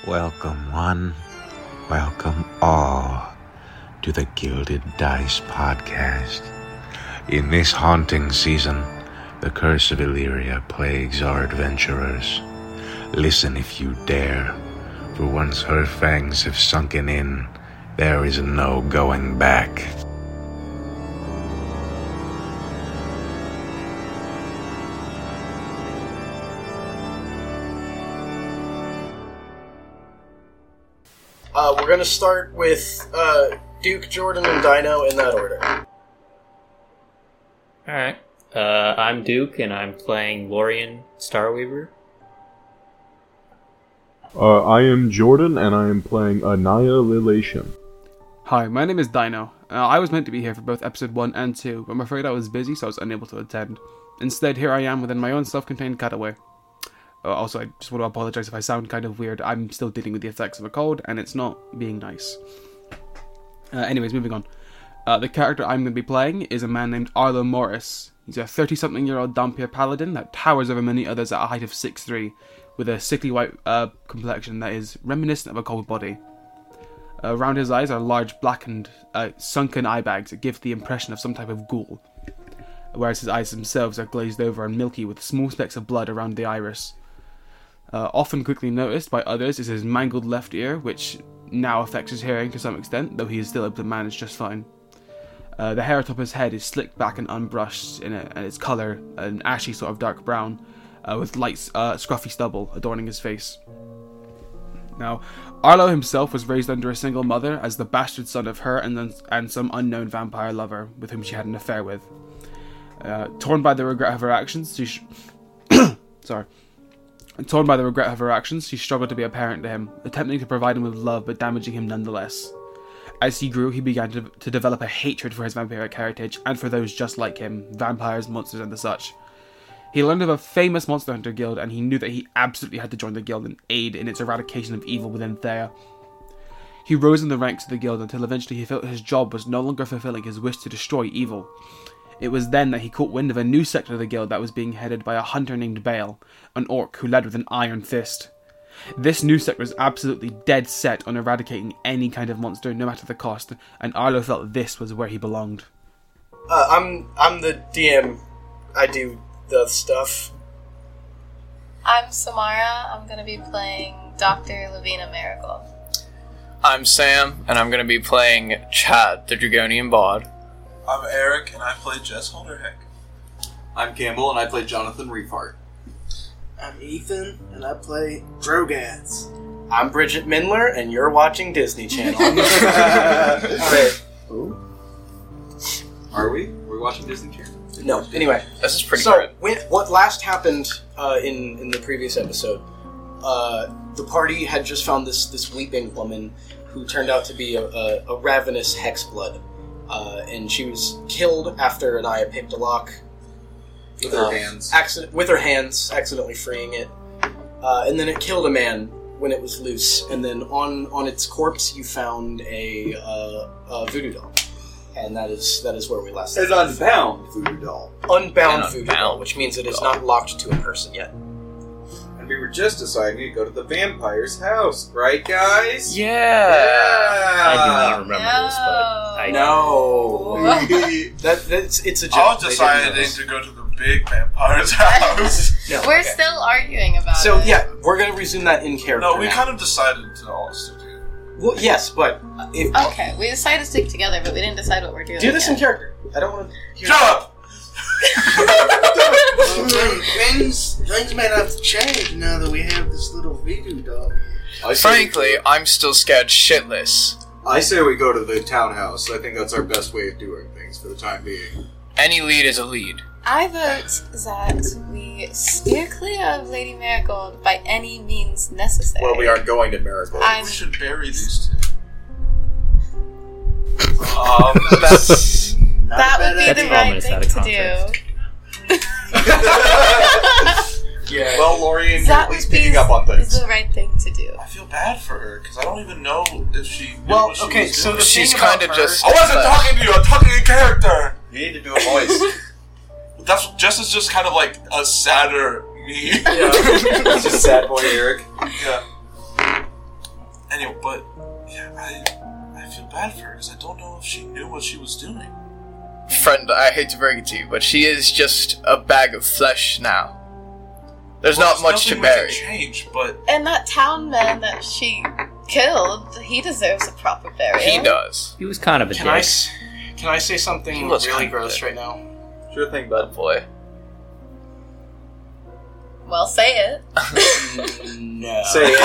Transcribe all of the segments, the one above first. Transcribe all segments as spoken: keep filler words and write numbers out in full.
Welcome one, welcome all to the Gilded Dice Podcast. In this haunting season, the curse of Illyria plagues our adventurers. Listen if you dare, for once her fangs have sunken in, there is no going back. Uh, we're gonna start with uh, Duke, Jordan, and Dino in that order. Alright. Uh, I'm Duke, and I'm playing Lorien Starweaver. Uh, I am Jordan, and I am playing Anaya Lilation. Hi, my name is Dino. Uh, I was meant to be here for both episode one and two, but I'm afraid I was busy, so I was unable to attend. Instead, here I am within my own self-contained cutaway. Uh, also, I just want to apologize if I sound kind of weird. I'm still dealing with the effects of a cold, and it's not being nice. Uh, anyways, moving on. Uh, the character I'm going to be playing is a man named Arlo Morris. He's a thirty-something-year-old Dhampir paladin that towers over many others at a height of six foot three, with a sickly white uh, complexion that is reminiscent of a cold body. Uh, around his eyes are large, blackened, uh, sunken eye bags that give the impression of some type of ghoul, whereas his eyes themselves are glazed over and milky with small specks of blood around the iris. Uh, often quickly noticed by others is his mangled left ear, which now affects his hearing to some extent, though he is still able to manage just fine. Uh, the hair atop his head is slicked back and unbrushed, in a, and its colour an ashy sort of dark brown, uh, with light uh, scruffy stubble adorning his face. Now, Arlo himself was raised under a single mother as the bastard son of her and, then, and some unknown vampire lover with whom she had an affair with. Uh, torn by the regret of her actions, she... Sh- Sorry. Torn by the regret of her actions, she struggled to be a parent to him, attempting to provide him with love but damaging him nonetheless. As he grew, he began to, to develop a hatred for his vampiric heritage and for those just like him, vampires, monsters, and the such. He learned of a famous monster hunter guild, and he knew that he absolutely had to join the guild and aid in its eradication of evil within Thea. He rose in the ranks of the guild until eventually he felt his job was no longer fulfilling his wish to destroy evil. It was then that he caught wind of a new sector of the guild that was being headed by a hunter named Bale, an orc who led with an iron fist. This new sector was absolutely dead set on eradicating any kind of monster, no matter the cost, and Arlo felt this was where he belonged. Uh, I'm I'm the D M. I do the stuff. I'm Samara. I'm going to be playing Doctor Lavina Marigold. I'm Sam, and I'm going to be playing Chad, the Dragonian Bard. I'm Eric, and I play Jess Holderheck. I'm Campbell, and I play Jonathan Reefhart. I'm Ethan, and I play Drogads. I'm Bridget Mindler, and you're watching Disney Channel. Wait. Who? Are we? Are we watching Disney Channel? No, anyway. This is pretty so, good. When, what last happened uh, in, in the previous episode, uh, the party had just found this, this weeping woman who turned out to be a, a, a ravenous hexblood. Uh, and she was killed after Anaya picked a lock. With her uh, hands. Accident, with her hands, accidentally freeing it. Uh, and then it killed a man when it was loose. And then on, on its corpse, you found a, uh, a voodoo doll. And that is that is where we last An unbound voodoo doll. Unbound An voodoo unbound doll, which means it is not locked to a person yet. And we were just deciding to go to the vampire's house, right, guys? Yeah! Yeah! I do not remember No. this, but I No. that that's it's a joke. I was They didn't deciding know. to go to the big vampire's house. No, We're okay. still arguing about So it. yeah, we're gonna resume that in character. No, we now. kind of decided to all stick together. Well, yes, but if, Okay, we decided to stick together, but we didn't decide what we're doing. do this yet. in character. I don't want to. Shut up! things, things may have to change now that we have this little voodoo doll. I say, Frankly, I'm still scared shitless. I say we go to the townhouse. I think that's our best way of doing things for the time being. Any lead is a lead. I vote that we steer clear of Lady Marigold by any means necessary. Well, we aren't going to Marigold. I'm- We should bury these two. Um, that's... Not that a would be bad the idea. right Almost thing out of to do. Yeah. Well, Lorien, you're That at least would be picking up on things. the right thing to do. I feel bad for her, because I don't even know if she knew Well, what she okay, was so doing. the She's thing about kind of her- just... I wasn't talking to you, I'm talking in character! You need to do a voice. That's Jess is just kind of like a sadder me. Yeah. It's just sad boy Eric. Yeah. Anyway, but yeah, I I feel bad for her because I don't know if she knew what she was doing. Friend, I hate to break it to you, but she is just a bag of flesh now. There's Well, not much to nothing we can bury. change, but And that town man that she killed, he deserves a proper burial. He does. He was kind of a Can dick. I, s- can I say something He was really kinda gross dick. right now? Sure thing, bud. Boy. Well, say it. No. Say it.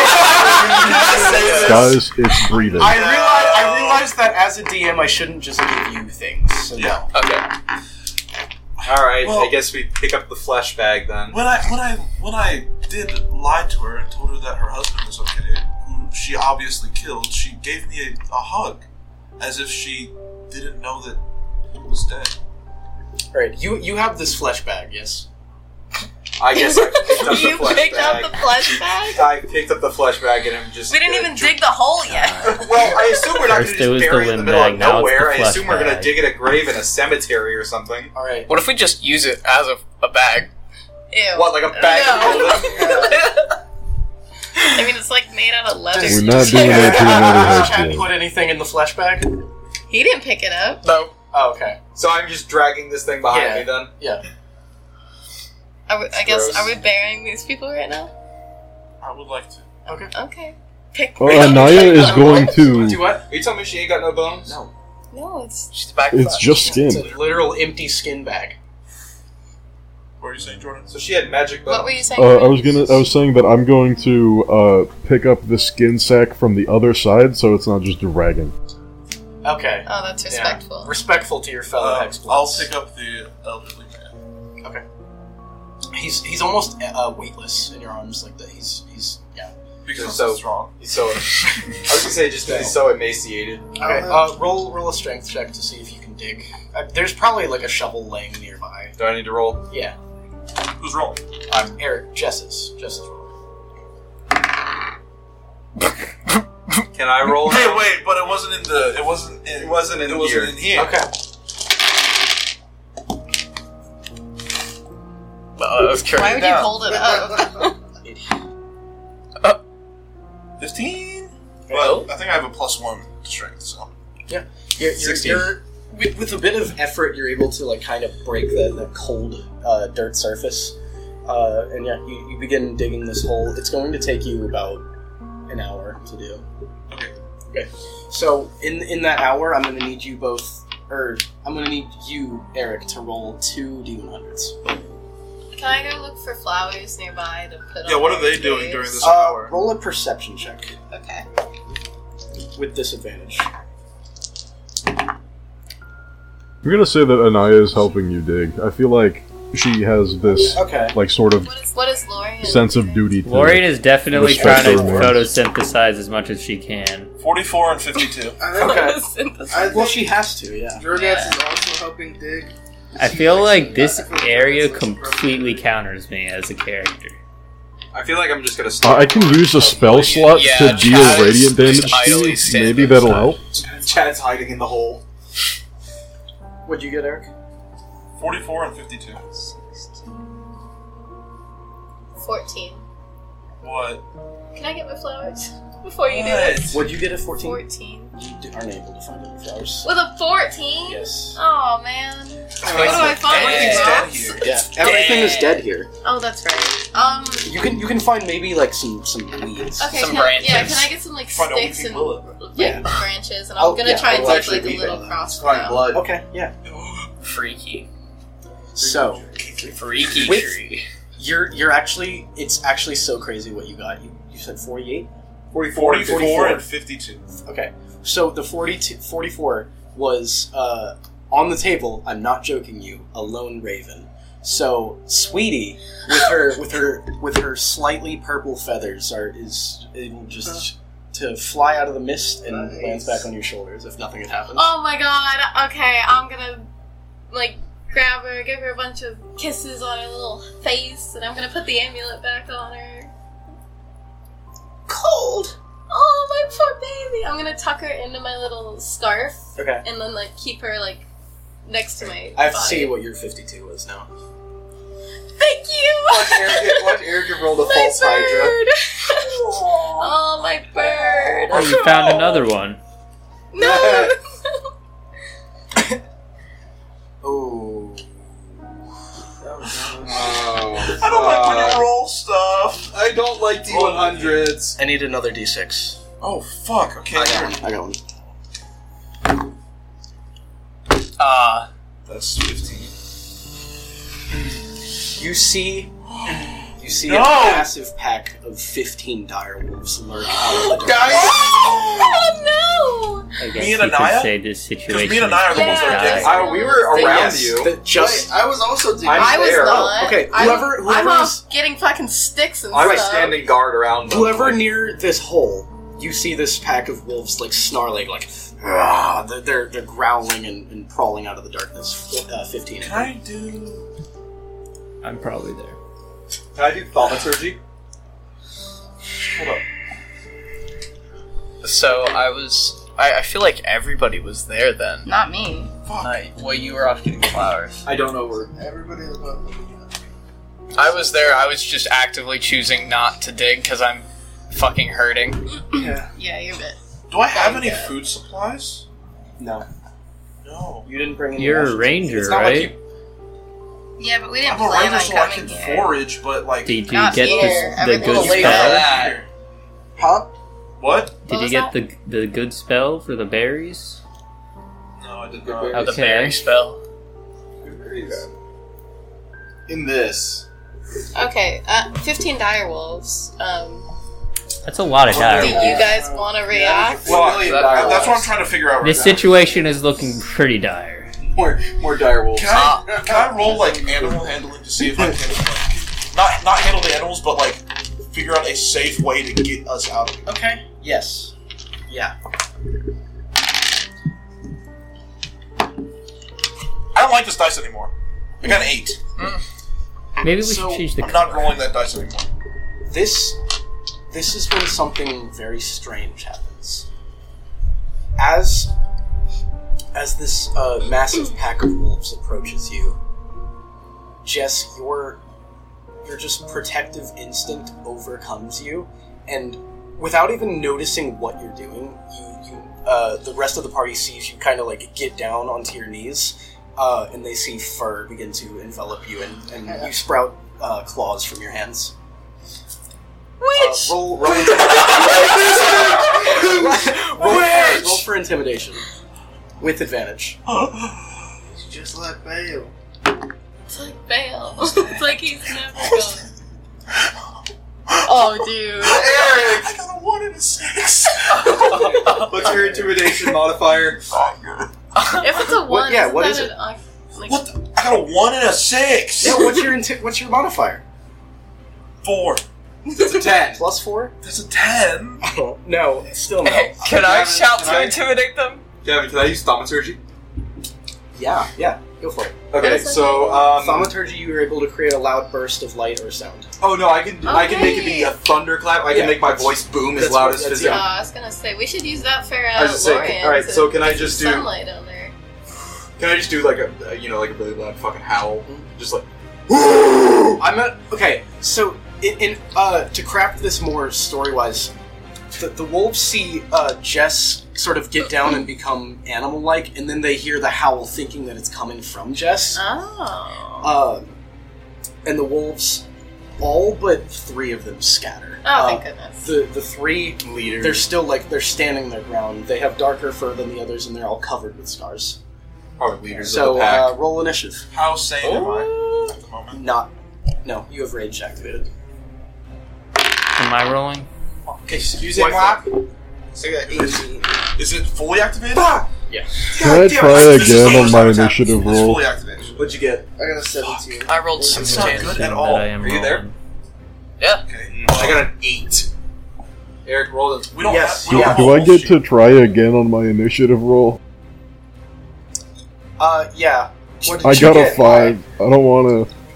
Guys, it's breathing. I realize I realized that as a D M, I shouldn't just give you things. So yeah. Okay. Alright, Well- I guess we pick up the flesh bag then. When I when I when I did lie to her and told her that her husband was okay, who she obviously killed, she gave me a, a hug, as if she didn't know that he was dead. All right, you you have this flesh bag, yes? I guess I picked up the You flesh picked bag. up the flesh bag? I picked up the flesh bag and I'm just. We didn't gonna even dr- dig the hole yet. Well, I assume we're not going First to it just was the bury it in the wind middle bag, of now it's the nowhere. I flesh assume we're going to bag. dig at a grave in a cemetery or something. All right. What if we just use it as a, a bag? Ew. What, like a bag of No. clothing? I mean, it's like made out of leather. We're not doing that to another Does high Chad school. put anything in the flesh bag? He didn't pick it up. No. Oh, okay. So I'm just dragging this thing behind Yeah. me then? Yeah. Are we, I guess, gross. are we burying these people right now? I would like to. Okay. Okay. Pick. Oh, Anaya is going Do to. what? Are you telling me she ain't got no bones? No. No, it's. She's a bag of It's flesh. just skin. It's a literal empty skin bag. What are you saying, Jordan? So she had magic bones. What were you saying? Uh, I was gonna. I was saying that I'm going to uh, pick up the skin sack from the other side, so it's not just dragging. Okay. Oh, that's respectful. Yeah. Respectful to your fellow Um, Hexbloods. I'll pick up the elderly man. Okay. He's he's almost uh, weightless in your arms like that. He's he's yeah. Because So- so strong. He's so. I was gonna say just 'cause he's so emaciated. Okay. Uh, roll roll a strength check to see if you can dig. Uh, there's probably like a shovel laying nearby. Do I need to roll? Yeah. Who's rolling? I'm Eric. Jess's. Jess's rolling. Can I roll? Hey, now? wait, but it wasn't in the. It wasn't. In, It wasn't in It wasn't here. in here. Okay. Uh, let's carry Why it would you down. hold it up? Fifteen. Well. Well, I think I have a plus one to strength. So. You're, you're, sixteen. you're with, with a bit of effort, you're able to like kind of break the, the cold uh, dirt surface, uh, and yeah, you, you begin digging this hole. It's going to take you about an hour to do. Okay. Okay. So in in that hour, I'm going to need you both, or I'm going to need you, Eric, to roll two D one hundreds. Can I go look for flowers nearby to put Yeah, on what are my they doing graves? during this Uh, hour? roll a perception check Okay. with disadvantage. I'm gonna say that Anaya is helping you dig. I feel like she has this Okay. like sort of What is, what is Lorian? sense of duty. To Lorian is definitely Respect trying to her remains. photosynthesize as much as she can. Forty-four and fifty-two. Okay. Synthesize. Well, she has to, yeah. Jordax Yeah. is also helping dig. I feel like this area completely counters me as a character. I feel like I'm just gonna Uh, stop. I can use a spell slot Yeah, to deal Chad is radiant just damage to idly you. standing Maybe that'll outside. help. Chad's hiding in the hole. What'd you get, Eric? Forty-four and fifty-two. fourteen. What? Can I get my flowers before you do What? this? What'd you get at fourteen? fourteen. You d- aren't able to find any flowers. With a fourteen? Yes. Oh, man. What do Everything's I find? dead Rocks? here. Yeah, everything is dead here. Oh, that's right. Um, You can you can find maybe like some some weeds. okay, Some can I, yeah, branches. can I get some, like, Find a sticks weeping and, willow. like, Yeah. branches? And I'm Oh, gonna yeah, try and I'll take, actually like, a leave little it. cross Find crown. blood. Okay, yeah. Freaky. So Freaky With- tree. you're you're actually it's actually so crazy what you got. You you said forty-eight? forty-four and Forty-four and fifty-two. fifty-two. Okay. So the forty-two, forty-four was uh, on the table, I'm not joking you, a lone raven. So Sweetie with her with her with her slightly purple feathers are is able just to fly out of the mist and Nice. lands back on your shoulders if nothing had happened. Oh my god, okay, I'm gonna, like, grab her, give her a bunch of kisses on her little face, and I'm gonna put the amulet back on her. Cold! Oh, my poor baby! I'm gonna tuck her into my little scarf, Okay. and then, like, keep her, like, next to my I have to body. see what your fifty-two is now. Thank you! Watch Eric, watch Eric roll the My false hydra. bird! Oh, my bird! Oh, you found another one. No! Oh. Oh, I don't like when fuck. you roll stuff. I don't like D one hundreds. I need another d six. Oh fuck. Okay. I here. got one. I got one. Ah. That's fifteen. You see, you see No! a massive pack of fifteen dire wolves lurk out of the dark. Oh I guess Me and you could Anaya? say this situation me and Anaya are is the ones that are dire. getting- I, we were around Yes, you. the- just Wait, I was also doing. I'm I was there. not. Oh, okay, I'm- whoever- I'm, whoever off is- getting fucking sticks and I was stuff. standing guard around them. whoever near this hole, you see this pack of wolves like snarling, like "Rah!" they're they're, they're growling and, and crawling out of the darkness. Uh, Fifteen. Can I do? I'm probably there. Can I do thaumaturgy? Hold up. So I was. I, I feel like everybody was there then. Not me. Fuck. I, well, you were off getting flowers. I don't know where. Everybody is about I was there. I was just actively choosing not to dig because I'm fucking hurting. Yeah. Yeah, you're a bit. Do I have any Yeah. food supplies? No, No. you didn't bring any. You're a rations. ranger, It's not right? like you- Yeah, but we didn't I'm a plan ranger, on so I coming can here. forage, but like. Did you Not get here. the, the Everything good will wait spell? for that. Huh? What? Did What you was get that? the the good spell for the berries? No, I did Good not. berries. The Okay. berry spell. In this. Okay, uh, fifteen dire wolves. Um, That's a lot of do dire. you guys want to react? Well, Million that- dire that's what I'm wolves. trying to figure out right This now. situation is looking pretty dire. More, more dire wolves. Can I, can I roll like animal handling to see if I can like, not not handle the animals, but like figure out a safe way to get us out of here? Okay. Yes. Yeah. I don't like this dice anymore. I got an eight. Maybe we So, should change the I'm not color. rolling that dice anymore. This this is when something very strange happens. As as this uh, massive pack of wolves approaches you, Jess, your your just protective instinct overcomes you, and without even noticing what you're doing, you you uh, the rest of the party sees you kind of like get down onto your knees, uh, and they see fur begin to envelop you, and, and you sprout uh, claws from your hands. Which? Uh, roll, roll, roll, roll, roll for intimidation with advantage. It's just like Bale. It's like Bale. It's like he's never gone. Oh, dude. I got a one and a six. What's your intimidation modifier? If it's a one, What- yeah, isn't what that is an it? oc- like, What? The, I got a one and a six. Yeah, what's your inti- what's your modifier? Four. It's a ten. Plus four? That's a ten. Oh, no, still no. Hey, can I Gavin, shout can to I- intimidate them? Gavin, can I use thaumaturgy? Yeah, yeah, go for it. Okay, What is so um. Thaumaturgy, you were able to create a loud burst of light or sound. Oh no, I can I can make it be a thunderclap. I can Yeah, make my that's- voice boom as that's loud what- as that's- physical. Oh, I was gonna say, we should use that for I uh, was just saying, Lorian. alright, to so can I get just some do- sunlight on there? Can I just do like a uh, you know like a really loud fucking howl? Just like. I'm at okay. So in, in uh to craft this more story wise, the, the wolves see uh, Jess sort of get down and become animal like, and then they hear the howl, thinking that it's coming from Jess. Oh. Uh, and the wolves, all but three of them scatter. Oh, Uh, thank goodness. The the three Leaders. they're still like they're standing their ground. They have darker fur than the others, and they're all covered with scars. Probably leaders So of the pack. uh, roll initiative. How sane am I at the moment? Not. No, you have rage activated. Am I rolling? Excuse What? me, Mark. So I got eighteen. Is it fully activated? Yeah. Can I damn it, try this is the again on first my time it's happened. initiative It's roll? fully activated. What'd you get? I got a seventeen. I rolled It's not sixteen. good Assume at that all. I am Are you there? rolling. Yeah. Okay. I got an eight. Eric, roll it. We don't Yes, have, we yeah. don't Do have I a whole get to try again on my initiative roll? Uh, yeah. What did I you got get? a five. I don't want to.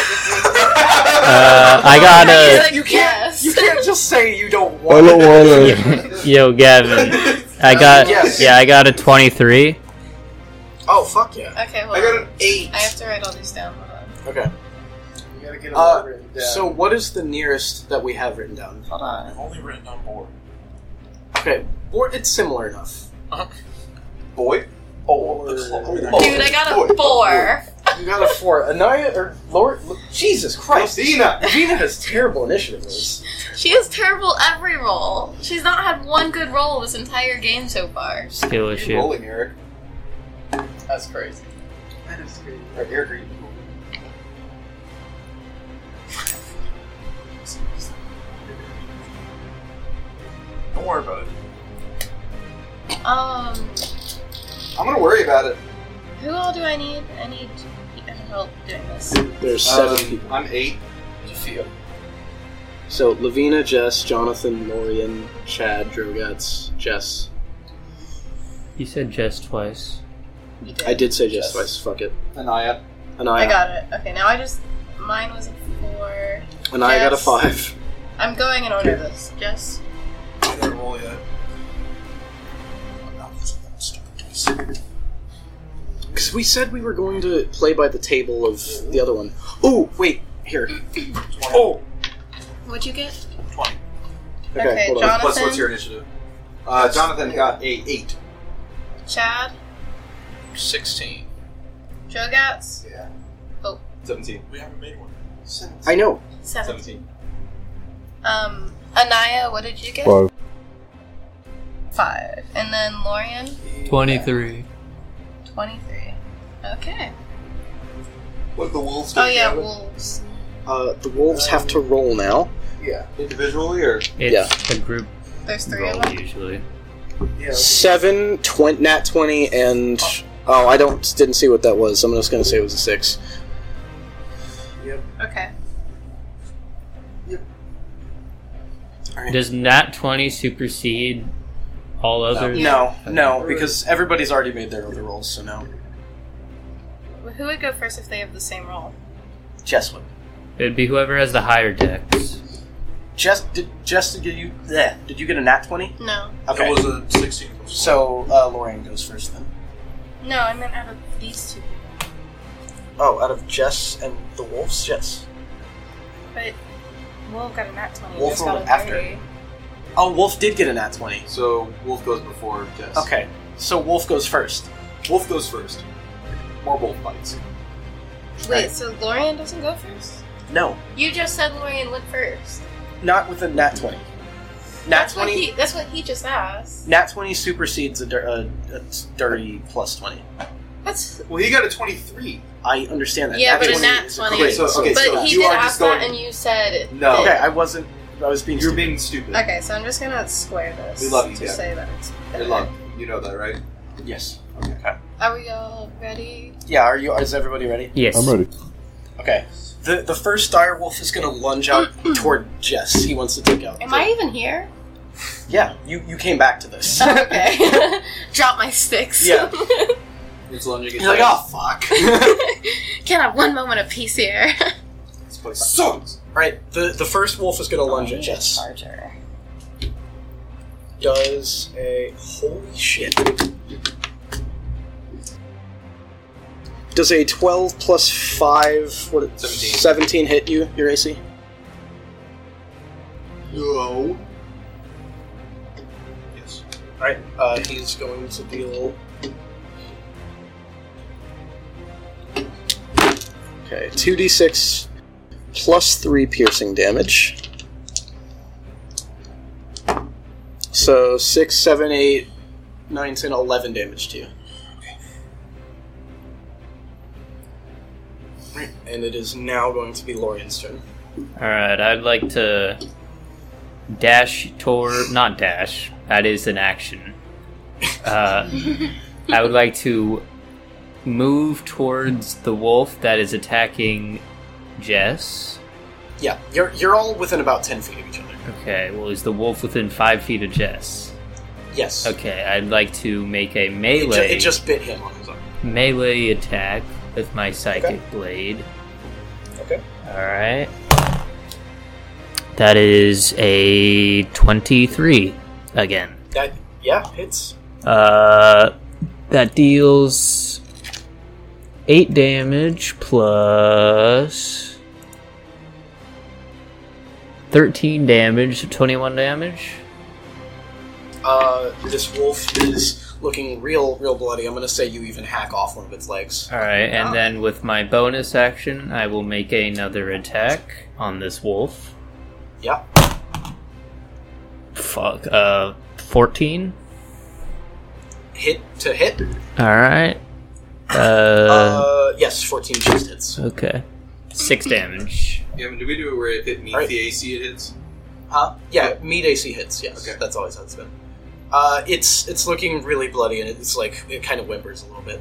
Uh, I got a. You can't. You can't just say you don't I want. don't it. want to. Yo, Gavin. I got. Yes. Yeah, I got a twenty-three. Oh fuck yeah. Okay, well, I got an eight. I have to write all these down. Hold on. Okay. You gotta get them Uh, all written down. So what is the nearest that we have written down? Hold on. I've only written on board. Okay, or it's similar enough. Uh-huh. Boy. Or Dude, I got a four. you got a four. Anaya or Lord? Jesus Christ! Lavina. Lavina has terrible initiative rolls. She has terrible every roll. She's not had one good roll this entire game so far. Skill issue. Rolling, Eric. That's crazy. That is great. Right, Eric, are you? Don't worry about it. Um, I'm gonna worry about it. who all do I need? I need help doing this. There's seven Um, people. I'm eight. Sophia. So Lavina, Jess, Jonathan, Lorian, Chad, Drogats, Jess. You said Jess twice. You did. I did say Jess Jess. twice. Fuck it. Anaya. Anaya. I got it. Okay, now I just. Mine was a four. Anaya got a Jess. five. I'm going in order this. Jess. I didn't roll yet. Because we said we were going to play by the table of the other one. Oh, wait. Here. Oh! What'd you get? twenty. Okay, Okay, hold on. Jonathan. Plus, what's your initiative? Uh, Jonathan got a eight. Chad. sixteen. Drogats. Yeah. Oh, Seventeen. We haven't made one. I know. seven. Seventeen. Um, Anaya, what did you get? Five. Five. And then Lorian? twenty-three. twenty-three. Okay. What the wolves? Oh, yeah, wolves. Uh, the wolves have to roll now. Yeah. Individually or? It's a group There's three of roll them. usually. Seven, twen- nat twenty, and oh, I don't didn't see what that was. I'm just gonna say it was a six. Okay. Does nat twenty supersede all others? No, no, because everybody's already made their other rolls, so no. Who would go first if they have the same roll? Jess would. It'd be whoever has the higher dex. Jess, did Jess did you? Bleh, did you get a nat twenty? No. Okay. It was a sixteen. So uh, Lorian goes first then. No, I meant out of these two people. Oh, out of Jess and the wolves, Jess. But Wolf got a nat twenty. Wolf Jess got a rolled after. thirty. Oh, Wolf did get a nat twenty. So Wolf goes before Jess. Okay, so Wolf goes first. Wolf goes first. More wolf bites. Wait, so Lorian doesn't go first? No, You just said Lorian went first. not with a nat twenty. Nat That's twenty. what he. That's what he just asked. Nat twenty supersedes a, dir- a, a dirty plus twenty. That's. Well, he got a twenty-three. I understand that. Yeah, but a twenty nat is twenty. Okay, so- okay, but so he you did are ask just going- that, and you said No. that- Okay, I wasn't. I was being. You're stupid. being stupid. Okay, so I'm just gonna square this. We love you, to yeah. say that it's I better. love. You know that, right? Yes. Are we all ready? Yeah. Are you? Is everybody ready? Yes. I'm ready. Okay. The the first dire wolf is going to lunge out toward Jess. He wants to take out. Am I even here? Yeah. You you came back to this. Oh, okay. Drop my sticks. Yeah. It's lunging. You're like, oh fuck. Can't have one moment of peace here. Let's play songs. Right. The the first wolf is going to lunge at Jess. Charger. Does a holy shit. Does a twelve plus five, what? it- Seventeen. seventeen hit you, your A C? No. Yes. Alright, uh, he's going to deal. Okay, two d six plus three piercing damage. So six, seven, eight, nine, ten, eleven damage to you. Right, and it is now going to be Lorian's turn. Alright, I'd like to dash toward. Not dash, that is an action. Uh, I would like to move towards the wolf that is attacking Jess. Yeah, you're you're all within about ten feet of each other. Okay, well, is the wolf within five feet of Jess? Yes. Okay, I'd like to make a It, ju- melee it just bit him on his arm. melee attack with my psychic Okay. blade. Okay. Alright. That is a twenty-three again. That yeah hits. Uh, that deals eight damage plus thirteen damage, so twenty-one damage. Uh, this wolf is looking real, real bloody. I'm gonna say you even hack off one of its legs. Alright, and then with my bonus action, I will make another attack on this wolf. Yeah. Fuck, uh, fourteen? Hit to hit? Alright. Uh, Uh, yes, fourteen just hits. okay. Six damage. Yeah, do we do it where it hit meets Alright. the A C it hits? Huh? Yeah, meat A C hits, yes. Okay. That's always how it's been. Uh, it's it's looking really bloody, and it's like, it kind of whimpers a little bit.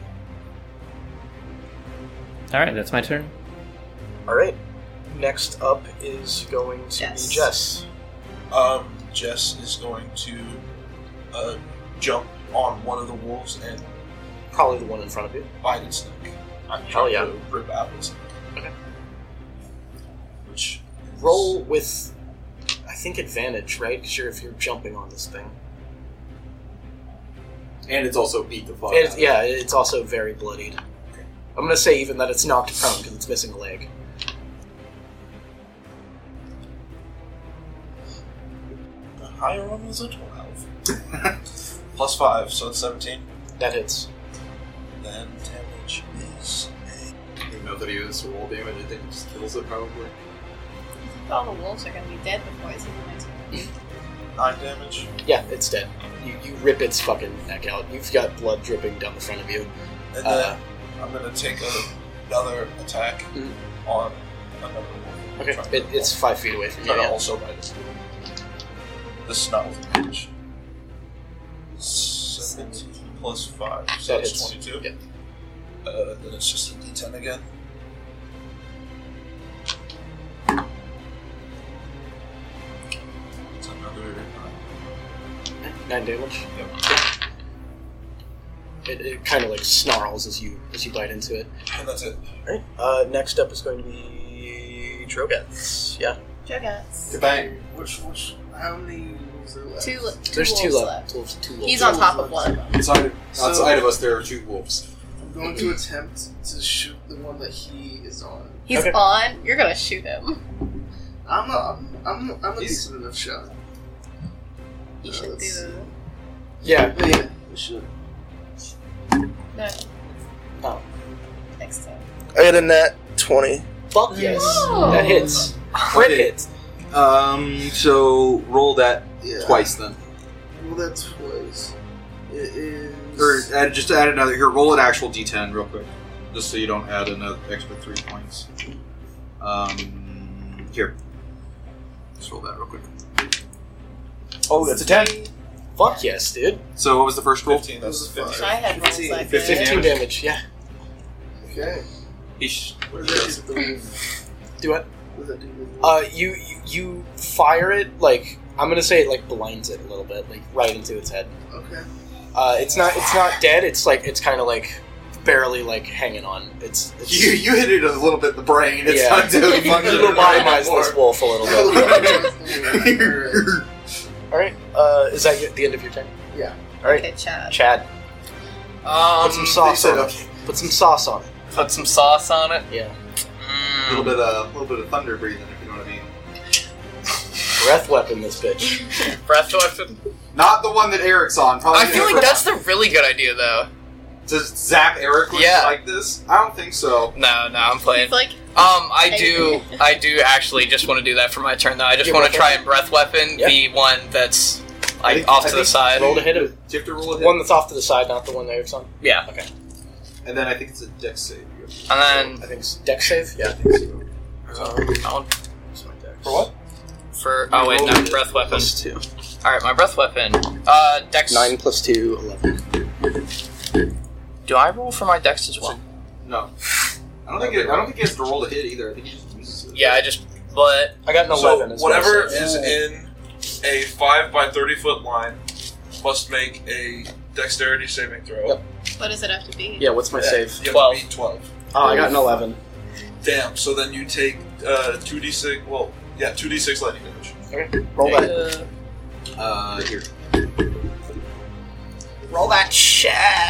Alright, that's my turn. Alright. Next up is going to Jess. be Jess. Um, Jess is going to uh, jump on one of the wolves and Probably the one in front of you. bite its neck. I'm Hell trying yeah. to rip out its neck. Okay. Which is- Roll with, I think, advantage, right? Because you're, if you're jumping on this thing. And it's also beat the fuck It, out. yeah, it's also very bloodied. I'm gonna say even that it's knocked prone because it's missing a leg. The higher one was a twelve. Plus five, so it's seventeen. That hits. Then damage is I didn't know that he was roll damage. I think it just kills it probably. All the wolves are gonna be dead before it's even my turn. nine damage. Yeah, it's dead. You, you rip its fucking neck out. You've got blood dripping down the front of you. And Uh, then I'm gonna take a, another attack Mhm. on another wolf. Okay, Trying to it, roll. it's five feet away from you. Trying to Yeah. also bite it. This is not with damage. seventeen plus five, so That that's hits. twenty-two. Yep. Uh, then it's just a d ten again. It's another nine. Nine damage. Yep. It, it kind of like snarls as you as you bite into it. And that's it. Alright. Uh, next up is going to be Drogoth. Yeah. Jugats. Bang. Which, which, how many wolves are left? Two, two There's wolves two left. left. Wolves, two wolves. He's on top of one of them. Outside, So- outside of us, there are two wolves. I'm going to attempt to shoot the one that he is on. He's Okay. on. You're gonna shoot him. I'm a, I'm, I'm, I'm a He's- decent enough shot. You Uh, should do let's see. the. Yeah. Yeah, yeah, we should. No. Oh. Next time. I got a nat twenty. Fuck yes. Oh. That hits. Crit hit. Um, so roll that Yeah. twice then. Roll that twice. It is. Or add, just add another. Here, roll an actual d ten real quick. Just so you don't add another extra three points. Um, here. Just roll that real quick. Oh, that's a ten. Fuck yes, dude. So what was the first roll? fifteen, that's Those are fifteen. I had rolls fifteen. like Fifteen. that. Fifteen damage. Yeah. Okay. He sh- What does that do with the wolf? Do it. What does that do with the wolf? Uh, you, you you fire it like I'm gonna say it like blinds it a little bit, like right into its head. Okay. Uh, it's not it's not dead. It's like it's kind of like barely like hanging on. It's, it's you you hit it a little bit in the brain. It's yeah. not doing you function lobotomize anymore. this wolf a little bit. All right. Uh, is that your- the end of your turn? Yeah. All right. Okay, Chad. Chad, Um, put some sauce said on okay. it. Put some sauce on it. put some sauce on it. Yeah. A little bit of little bit of thunder breathing, if you know what I mean. Breath weapon, this bitch. Breath weapon. Not the one that Eric's on. Probably I feel like that's the really good idea, though. to zap Eric with Yeah. like this. I don't think so. No, no, I'm playing. It's like Um, I do, I do actually just want to do that for my turn, though. I just Your want to breath try and breath weapon Yeah. the one that's I like think- off I to the think- side. Roll to hit Do it. you have to roll a The hit? one that's off to the side, not the one that Eric's on. Yeah, Okay. And then I think it's a dex save. You have to- and then I think it's deck save. Yeah. I think so. Um, I'll- what's my dex? For what? for oh wait, no, Roll it. breath weapon. Plus two. All right, my breath weapon. Uh, dex. Nine plus two, eleven. Do I roll for my dex as well? No. I don't think it, I don't think he has to roll to hit either. I think he just uses it. Yeah, I just. But I got an eleven. So as whatever well, so- is in a five by thirty foot line must make a dexterity saving throw. Yep. what does it have to be? Yeah. What's my Yeah, save? You have twelve. to beat twelve. Oh, I got an eleven. Damn. So then you take uh, two d six. Well, yeah, two d six lightning damage. Okay. Roll that. uh, Uh, here. Roll that shit.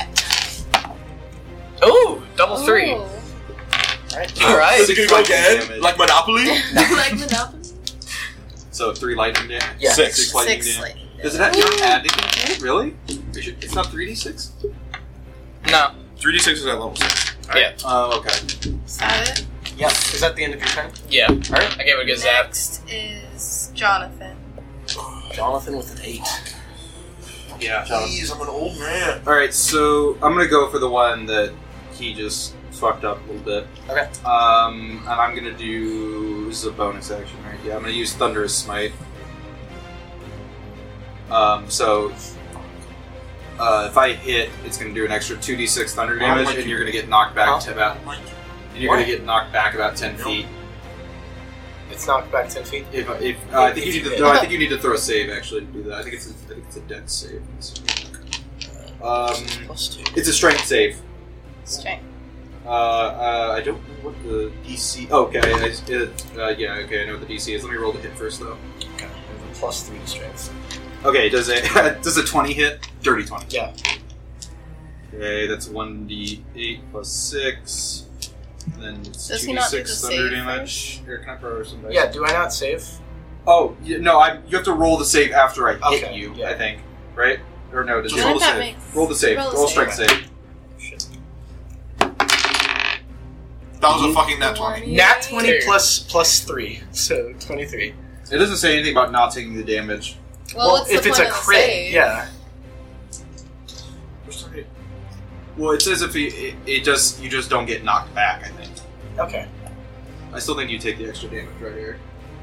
ooh, double three. Oh. Alright. All right. So you can go again, Damage. like Monopoly. like Monopoly. So three lightning damage. Yeah. Six. Six lightning Six. damage. Like, Does it have you don't add anything? Really? You should- It's not three d six? No. three d six is at level six. Yeah. Oh, okay. Is that it? Yeah. Is that the end of your turn? Yeah. Alright. I gave it a good zap. Next is Jonathan. Jonathan with an eight. Yeah, Jonathan. Jeez, I'm an old man. Alright, so I'm gonna go for the one that he just fucked up a little bit. Okay. Um, and I'm gonna do. This is a bonus action, right? Yeah, I'm gonna use Thunderous Smite. Um, so. Uh, if I hit, it's gonna do an extra two d six thunder damage, like and you. you're gonna get knocked back Huh? to about. Like, And you're What? gonna get knocked back about ten feet. It's knocked back ten feet. If, if uh, I think you If need you to, hit. no, I think you need to throw a save actually to do that. I think it's a, I think it's a dex save. Um, Plus two. it's a strength save. Strength. Uh, uh, I don't know what the D C. Oh, okay, I, it, uh, yeah, okay, I know what the D C is. Let me roll the hit first, though. Okay. I have a plus three to strength. Okay, does a does a twenty hit? Dirty twenty. Yeah. Okay, that's one d eight plus six. Then it's Does two he d not do six the thunder save damage. Here, can I borrow some dice? Yeah. Do I not save? Oh yeah, no, I you have to roll the save after I hit Okay, you. yeah. I think, right? Or no, does Just it roll Wouldn't the that save. make- roll the save? Roll the Roll save. strength save. Shit. that was a fucking nat twenty. Nat twenty Two. plus plus three, so twenty-three. It doesn't say anything about not taking the damage. Well, what's if the it's point a of the crit, save? yeah. Well, it says if you, it, it just you just don't get knocked back. I think. Okay. I still think you take the extra damage right here.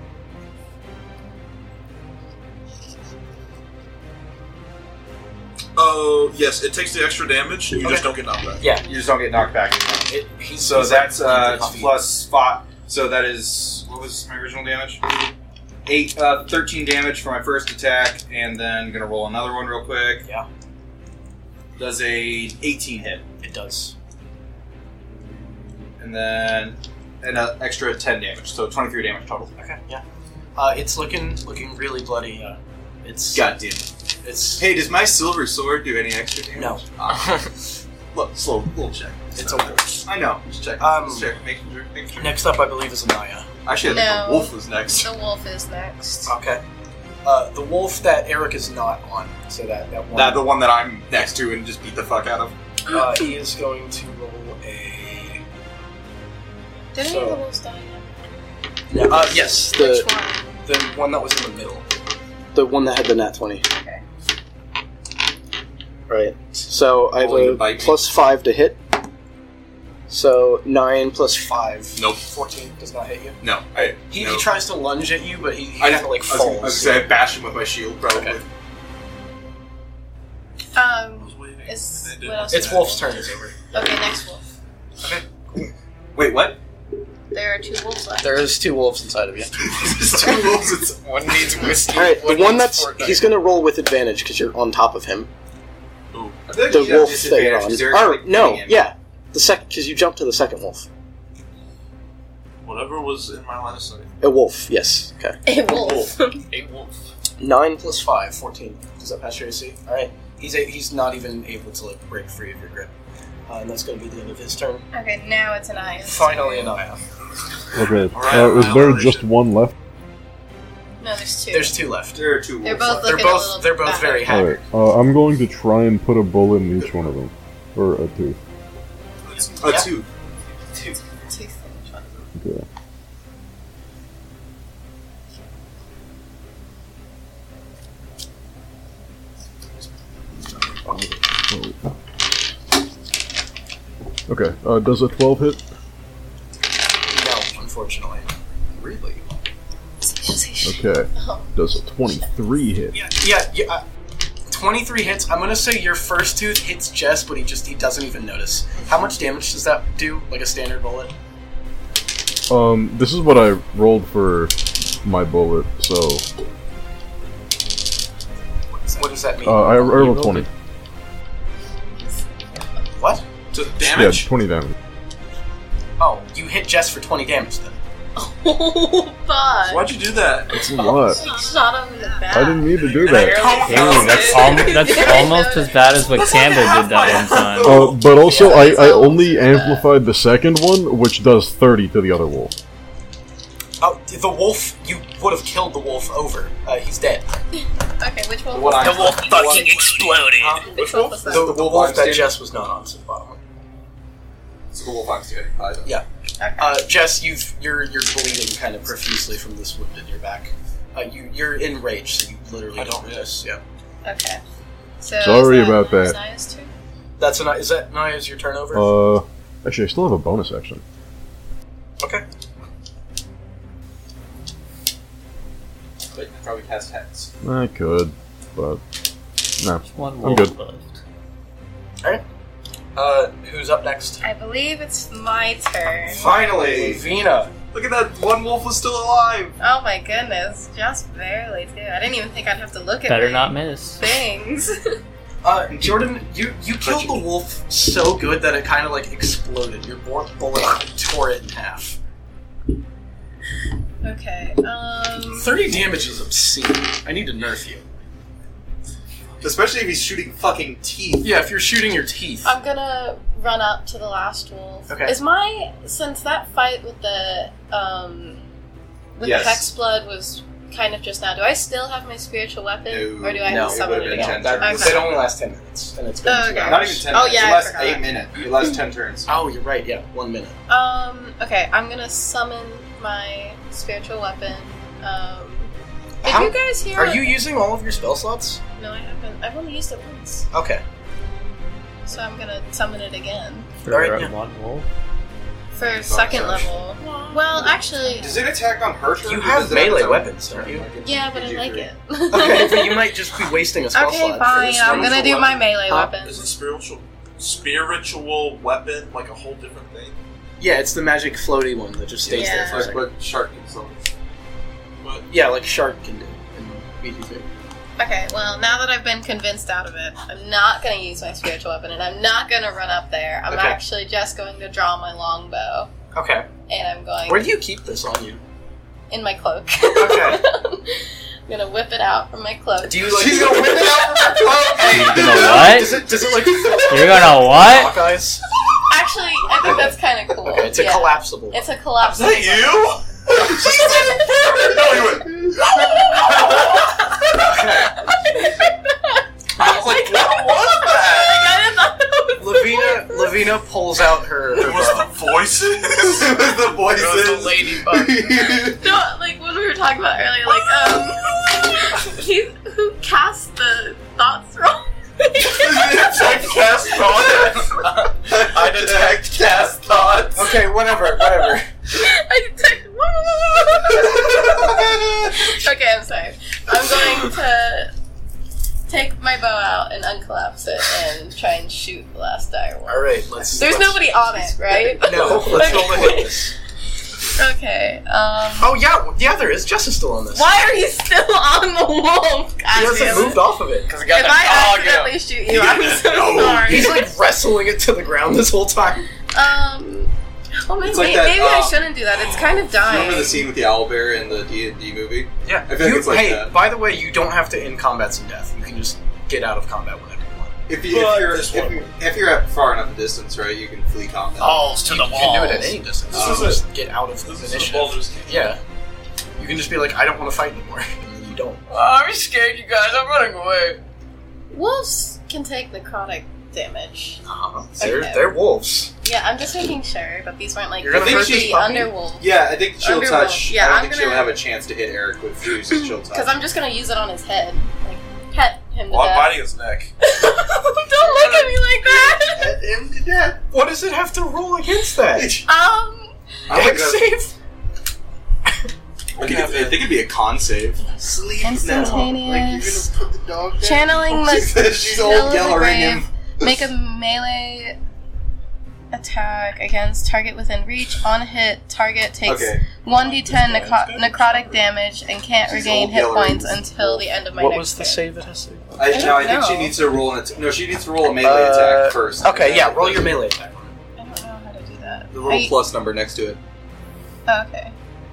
Oh, yes, it takes the extra damage, you Okay. just don't get knocked back. Yeah. You just don't get knocked back. It, he's, So he's that's like, uh, hundred feet. plus five. So that is what was my original damage? Eight, uh, thirteen damage for my first attack, and then gonna roll another one real quick. Yeah. Does a eighteen hit, It does. and then an uh, extra ten damage, so twenty-three damage total. Okay. Yeah. Uh, it's looking looking really bloody. Uh, it's God damn it! It's Hey, does my silver sword do any extra damage? no. Ah, look, slow, little check. It's a wolf. I know. Just check. Um, just check. Making sure. Making sure. Next up, I believe, is Anaya. Actually, I think No. the wolf was next. The wolf is next. Okay. Uh, the wolf that Eric is not on, so that that one. That the one that I'm next to and just beat the fuck out of. Uh, he is going to roll a. Did any So- of the wolves die yet? Uh, yes, Which the one? the one that was in the middle. The one that had the nat twenty. Okay. Right. So I have Rolling to a bite me. plus five to hit. So nine plus five. Nope. Fourteen does not hit you. No, I. He, no. he tries to lunge at you, but he, he I kind of like I was gonna- I was falls. gonna say I bash him with my shield, probably. Okay. Um, was waiting. is They did what else? It's is Wolf's turn. It's over. Okay, next wolf. Wait, what? There are two wolves left. There's two wolves inside of you. There's two wolves. It's One needs whiskey. All right, the one needs that's Fortnite. he's gonna roll with advantage because you're on top of him. Ooh. I feel like The you have wolf that you're disadvantage on. 'cause they're Or actually no, hitting him. yeah, the second because you jumped to the second wolf. Whatever was in my line of sight. A wolf, yes. Okay. A wolf. A wolf. Nine plus five, fourteen. Does that pass your A C? All right. He's a, he's not even able to like break free of your grip, uh, and that's gonna be the end of his turn. Okay, now it's Anaya's. Finally, Anaya. Okay. Alright, Uh, is there alright. just one left? No, there's two. There's two left. There are two wolves. They're both They're looking a little both they're both bad. very haggard. Alright. Uh, I'm going to try and put a bullet in each one of them. Or a tooth. A Yeah. two. Tooth in each one. Okay. Oh. Okay, uh, does a twelve hit? No, unfortunately. Really? Okay. Does a twenty-three hit? Yeah, yeah, yeah. Uh, Twenty-three hits. I'm gonna say your first tooth hits Jess, but he just he doesn't even notice. How much damage does that do? Like a standard bullet? Um, this is what I rolled for my bullet, so... What does that mean? Uh, I, I rolled twenty. what? To Yeah, damage? twenty damage. Oh, you hit Jess for twenty damage then. Oh, fuck. Why'd you do that? That's a lot. Shot him in the back. I didn't mean to do that. Ooh, that's, al- that's almost as bad as what Campbell did that one time. Uh, but also, I, I only amplified the second one, which does thirty to the other wolf. Oh, the wolf. You would have killed the wolf over. Uh, he's dead. Okay, which Which wolf? What was I'm- that? wolf fucking exploded. Which wolf was The, that? the wolf that Jess was not on to the bottom. It's the wolf I'm scared. Yeah. Okay. Uh, Jess, you've you're you're bleeding kind of profusely from this wound in your back. Uh, you you're enraged, so you literally I don't don't resist. Yeah. Okay. So Sorry is that about that. Naya's turn? That's a is that Naya's your turnover? Uh, actually, I still have a bonus action. okay. But probably cast hex. I could, but no, One I'm wolf good. left. Alright. Uh, who's up next? I believe it's my turn. Finally! Vina. Look at that! One wolf was still alive! Oh my goodness, just barely too. I didn't even think I'd have to look at Better my not miss. things. Uh, Jordan, you you killed the wolf so good that it kind of like exploded. Your bo- bullet tore it in half. Okay. Um. Thirty damage is obscene. I need to nerf you. Especially if he's shooting fucking teeth. Yeah, if you're shooting your teeth. I'm gonna run up to the last wolf. Okay. Is my since that fight with the um with Yes. the hex blood was kind of just now? Do I still have my spiritual weapon, No. or do I have No, to it summon would've it been again? ten That, turns. Okay. It only lasts ten minutes, and it's been Oh, two okay. hours. Not even ten Oh, minutes. yeah, it I lasts forgot. eight minutes. It lasts ten turns. Oh, you're right. Yeah, one minute. Um. Okay. I'm gonna summon my spiritual weapon. Um. Did How- you guys hear? Are you using all of your spell slots? No, I haven't. I've only used it once, Okay. so I'm gonna summon it again For Alright, yeah. one wolf. for second level. Well, actually, Does it attack on her turn? You or have does it its melee own weapons, turn? don't you? Like, yeah, but I you like agree? it. Okay, but you might just be wasting a spell Okay, slot. fine. this I'm gonna do spiritual my weapon. melee Huh? weapon. Is a spiritual spiritual weapon like a whole different thing? Yeah, it's the magic floaty one that just stays there Yeah. for a Like second. what Shark can summon. But Yeah, like Shark can do in B T two. Okay, well, now that I've been convinced out of it, I'm not going to use my spiritual weapon, and I'm not going to run up there. I'm Okay. actually just going to draw my longbow, Okay. and I'm going Where do you keep this on you? in my cloak. Okay. I'm going to whip it out from my cloak. Do you like? She's gonna whip it out from her cloak! Hey, You're gonna what? Does it? Does it like? You're gonna what? Hawkeyes? Actually, I think that's kind of cool. Okay, it's a Yeah. collapsible. It's a is collapsible. that you? No, you went. I was like, what was that? Lavina, Lavina pulls out her. her It was bow. the voices. It was the voices. It was the ladybug. No, like what we were talking about earlier, like, um, he who cast the thoughts wrong. Detect cast thoughts. I detect cast thoughts. Okay, whatever, whatever. I detect. Okay, I'm sorry. I'm going to take my bow out and uncollapse it and try and shoot the last dire one. All right, let's. There's let's, nobody on it, right? No, let's roll a hit this. Okay. Um. Oh yeah, yeah, there is. Jess is still on this. Why are you still on the wolf? God He hasn't damn it. moved off of it. Because I If got I that dog accidentally out. shoot you, I'm so No, sorry. he's like wrestling it to the ground this whole time. Um. Oh, maybe, It's like that, maybe I um, shouldn't do that. It's kind of dying. Remember the scene with the owlbear in the D and D movie? Yeah. I feel like You- it's like hey, that. by the way, you don't have to end combats in death. You can just get out of combat whenever you want. If, you, Well, if, you're, this if, one. you, if you're at far enough a distance, right, you can flee combat. Balls to the walls. You can do it at any distance. This You is can a- just get out of the This is a initiative. Baldur's Gate. Yeah. You can just be like, I don't want to fight anymore. And then you don't. I'm scared, you guys. I'm running away. Wolves can take necrotic damage. Uh, they're, Okay. they're wolves. Yeah, I'm just making sure that these weren't like You're gonna hurt creepy this puppy? underwolves. Yeah, I think she'll Underworld. touch. Yeah, I don't I'm think gonna- she'll have a chance to hit Eric with Fuse. She'll touch. Because I'm just gonna use it on his head, like pet him to While death. biting his neck. Don't look at me like that. Pet him to death. What does it have to roll against that? Um, I think Dex that's- save? I think, it's, I think it'd be a con save. Sleep now. Instantaneous. Like you're gonna put the dog down. channeling She the says she's Chill old of the yellering him. Grave. Make a melee attack against target within reach. On hit, target takes Okay. one d ten necro- necrotic damage and can't She's regain old hit yellering. points until the end of my What next was the turn. save it has to I, I no, I don't think she know. needs to roll an attack. No, she needs to roll a melee Uh, attack first. Okay, yeah, roll your melee attack. I don't know how to do that. The little I- plus number next to it. Oh, okay.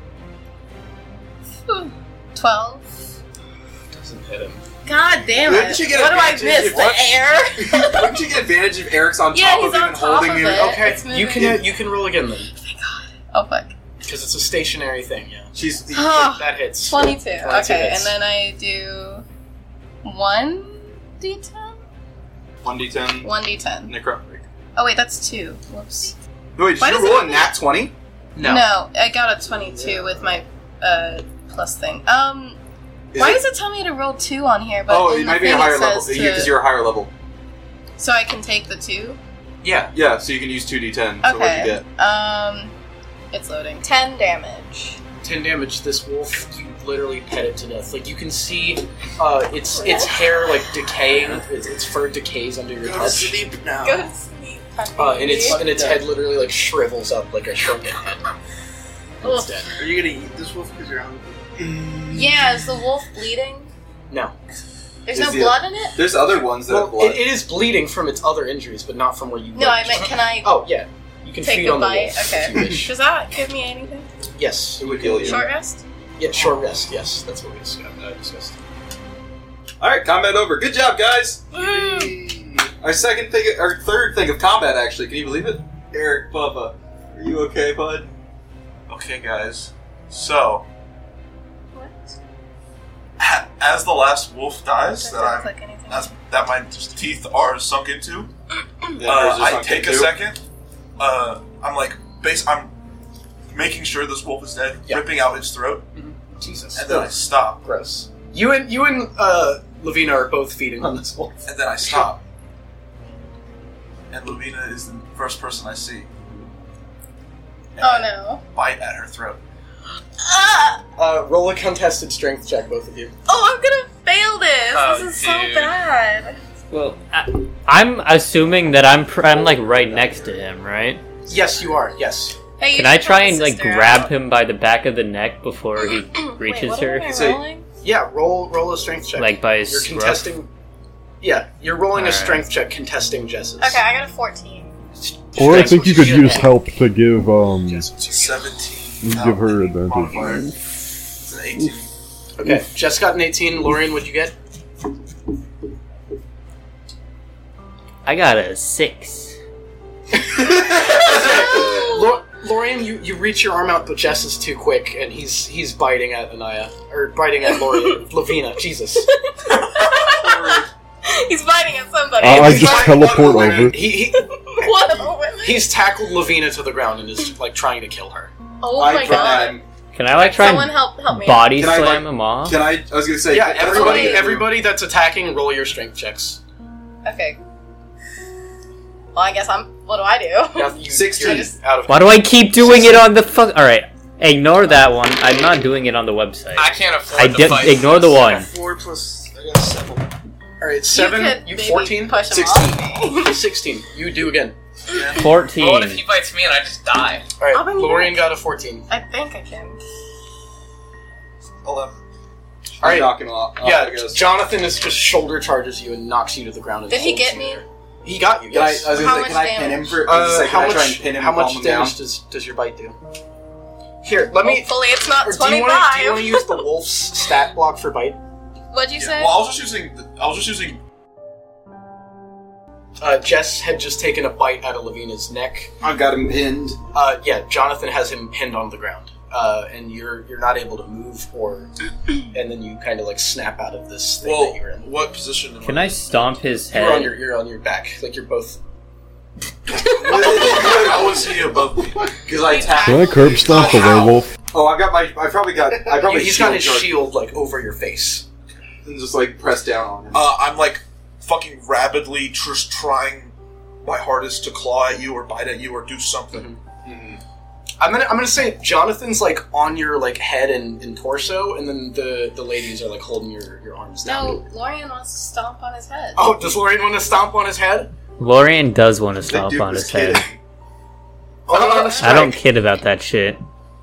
Phew. Twelve. Doesn't hit him. God damn Wouldn't it! you get What do I advantage miss? if- The what? air. Wouldn't you get advantage if Eric's on Yeah, top he's of him on and top holding of him? it. Okay, It's you moving. can you can roll again then, Oh fuck. because it's a stationary thing. Yeah, She's the, Oh, that hits. Twenty-two. twenty-two Okay, hits. and then I do one d ten? one d ten. one d ten. Necrotic. Oh wait, that's two. Whoops. Wait, did Why you does it roll a have nat twenty? No. No, I got a twenty-two Yeah. with my uh, plus thing. Um, Is why it- does it tell me to roll two on here? But Oh, in it the might be a thing higher it level. says Because to- you're a higher level. So I can take the two? Yeah. Yeah, so you can use two d ten. So what'd you Okay. get? Um, it's loading. ten damage. ten damage. This wolf, you literally pet it to death. Like you can see, uh, its its hair like decaying. Its, its fur decays under your Go to touch. sleep now. Go to sleep. Uh, and its and its head literally like shrivels up like a shrunken head. And it's dead. Are you gonna eat this wolf because you're hungry? Yeah, is the wolf bleeding? No. There's Is no the- blood in it? There's other ones that have Well, blood. it, it is bleeding from its other injuries, but not from where you. No, I meant can I Oh yeah, you can take feed a on the bite? wolf if you Okay. wish. Does that give me anything? Yes. It would heal you. Short rest? Yeah, short rest. Yes, that's what we discussed. Uh, discussed. Alright, combat over. Good job, guys! Our second thing, our third thing of combat, actually. Can you believe it? Eric, Bubba. Are you okay, bud? Okay, guys. So, What? a- as the last wolf dies, That that doesn't I click anything. as, that my teeth are sunk into, Yeah, uh, ours is I on take a two. second. Uh, I'm like, base. I'm making sure this wolf is dead, Yeah. ripping out its throat, Jesus. and then I stop. Gross. You and you and uh, Lavina are both feeding on this wolf. And then I stop. And Lavina is the first person I see. And Oh I no. bite at her throat. Ah! Uh, roll a contested strength check, both of you. Oh, I'm gonna fail this! Oh, this is dude. so bad. Well, I, I'm assuming that I'm pr- I'm like right next to him, right? Yes, you are. Yes. Hey, you Can I should try help and my like sister grab out. him by the back of the neck before he reaches Wait, what her? am I It's a- rolling? Yeah. Roll roll a strength check. Like by his You're scruff? contesting. Yeah, you're rolling a Alright. strength check contesting Jess's. Okay, I got a fourteen. Or I Strength, think you which could is use good. help to give um seventeen. give her advantage. Modifier. It's an eighteen. Okay, Jess got an eighteen. Lorian, what'd you get? I got a six. Lor- Lorian, you, you reach your arm out, but Jess is too quick, and he's he's biting at Anaya or biting at Lorian. Lavina, Jesus. He's biting at somebody. I, I He's just like- teleport over. He, he What a woman. he's tackled Lavina to the ground and is like trying to kill her. Oh I my try- god. um, Can I like try Someone and help help me. body Can I, slam like- him off? Can I? I was gonna say. Yeah, can- everybody Wait. everybody that's attacking, roll your strength checks. Okay. Well, I guess I'm. What do I do? Now, you, Sixteen. you're out of Why do I keep doing it on the fuck? All right, ignore that one. I'm not doing it on the website. I can't afford I to did fight. ignore the one. Four plus. I got seven. All right, seven. You, could You maybe fourteen. Push him Sixteen. off me. Sixteen. You do again. Fourteen. Well, what if he bites me and I just die? All right, I'll bring you Lorian back. got a fourteen. I think I can. Eleven. All right. Knock him off. off, I Yeah, guess. Jonathan is just shoulder charges you and knocks you to the ground. And Did he holds get you me? there. He got you. Can I, Yes. I was How gonna say, can much I pin him damage? for? Uh, just like, how can I try much? and pin him How and calm much him damage down? does does your bite do? Here, let me. Hopefully it's not Or do you want to twenty-five. do you want to use the wolf's stat block for bite? What'd you Yeah, say? well, I was just using. The, I was just using. Uh, Jess had just taken a bite out of Lavina's neck. I've got him pinned. Uh, yeah, Jonathan has him pinned on the ground, uh, and you're you're not able to move, or and then you kind of like snap out of this thing Well, that you were in. what position? Am Can I stomp his You're on head? your you're on your back, like you're both. How was he above me? Because I tapped. Can I curb stomp the werewolf? Oh, I got my. I probably got. I probably. He's got his shield shield like over your face. and just like press down on him. Uh, I'm like fucking rabidly just trying my hardest to claw at you or bite at you or do something. Mhm. I'm gonna I'm gonna say Jonathan's like on your like head and, and torso, and then the, the ladies are like holding your, your arms down. No, Lorian wants to stomp on his head. Oh, does Lorian want to stomp on his head? Lorian does want to The stomp dude on was his head. kidding. Oh, I don't kid about that shit.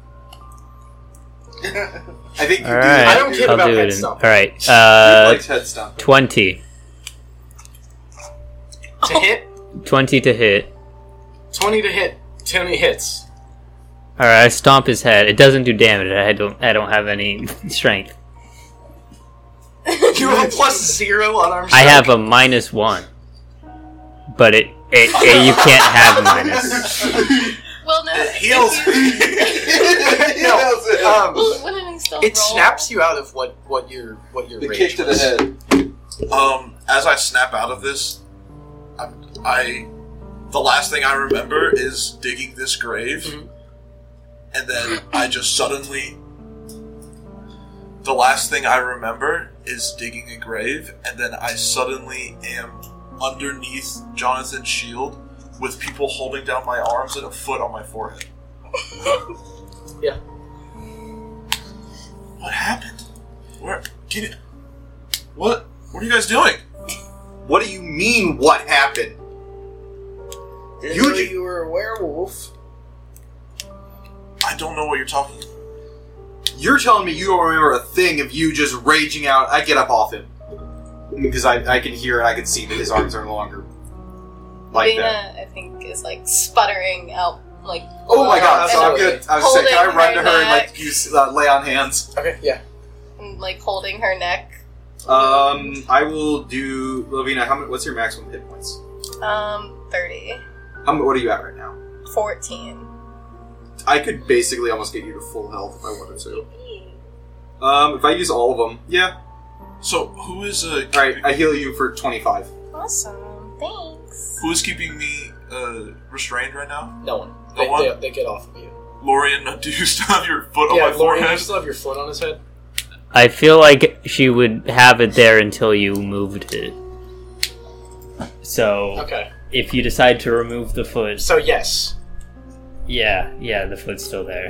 I think you All do. right, I don't kid I'll about do head it. In, all stomping. right, He uh, likes head stomp. twenty. To hit, Twenty to hit. twenty to hit, twenty hits. All right, I stomp his head. It doesn't do damage. I don't. I don't have any strength. You have a plus zero on arm I strength. have a minus one, but it, it, it you can't have minus. Well, no. It heals if you- No, um, Well, wouldn't he still it roll? snaps you out of what, what your what your The rage kick to the was. head. Um, as I snap out of this, I, I the last thing I remember is digging this grave, mm-hmm. and then I just suddenly. The last thing I remember is digging a grave, and then I suddenly am underneath Jonathan's shield with people holding down my arms and a foot on my forehead. Yeah. What happened? Where? Can you? What? What are you guys doing? What do you mean? What happened? Didn't You know did- you were a werewolf. I don't know what you're talking about. You're telling me you don't remember a thing of you just raging out. I get up off him. Because I, I can hear and I can see that his arms are no longer like Lena, that. I think, is like sputtering out, like. Oh my god, so I'm absolutely. good. I was saying, can I Holding run to her her and like neck. use uh, lay on hands? Okay, yeah. And, like holding her neck. Um, I will do. Lavina, how many, what's your maximum hit points? Um, thirty. How, m- what are you at right now? fourteen. I could basically almost get you to full health if I wanted to. Um, if I use all of them, yeah. So who is uh? Alright, I heal you for twenty-five. Awesome. Thanks. Who is keeping me uh restrained right now? No one. No They, one? they, they get off of you. Lorian, do you still have your foot on yeah, my Lauren, forehead? you still have your foot on his head? I feel like she would have it there until you moved it. So, Okay. if you decide to remove the foot, So, yes. yeah, yeah, the foot's still there.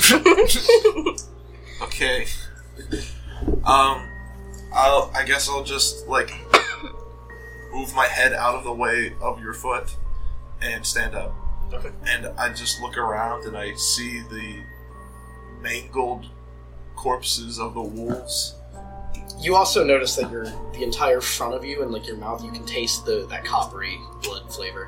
Okay. Um, I'll. I guess I'll just like move my head out of the way of your foot and stand up. Okay. And I just look around and I see the mangled corpses of the wolves. You also notice that your the entire front of you and like your mouth, you can taste the that coppery blood flavor.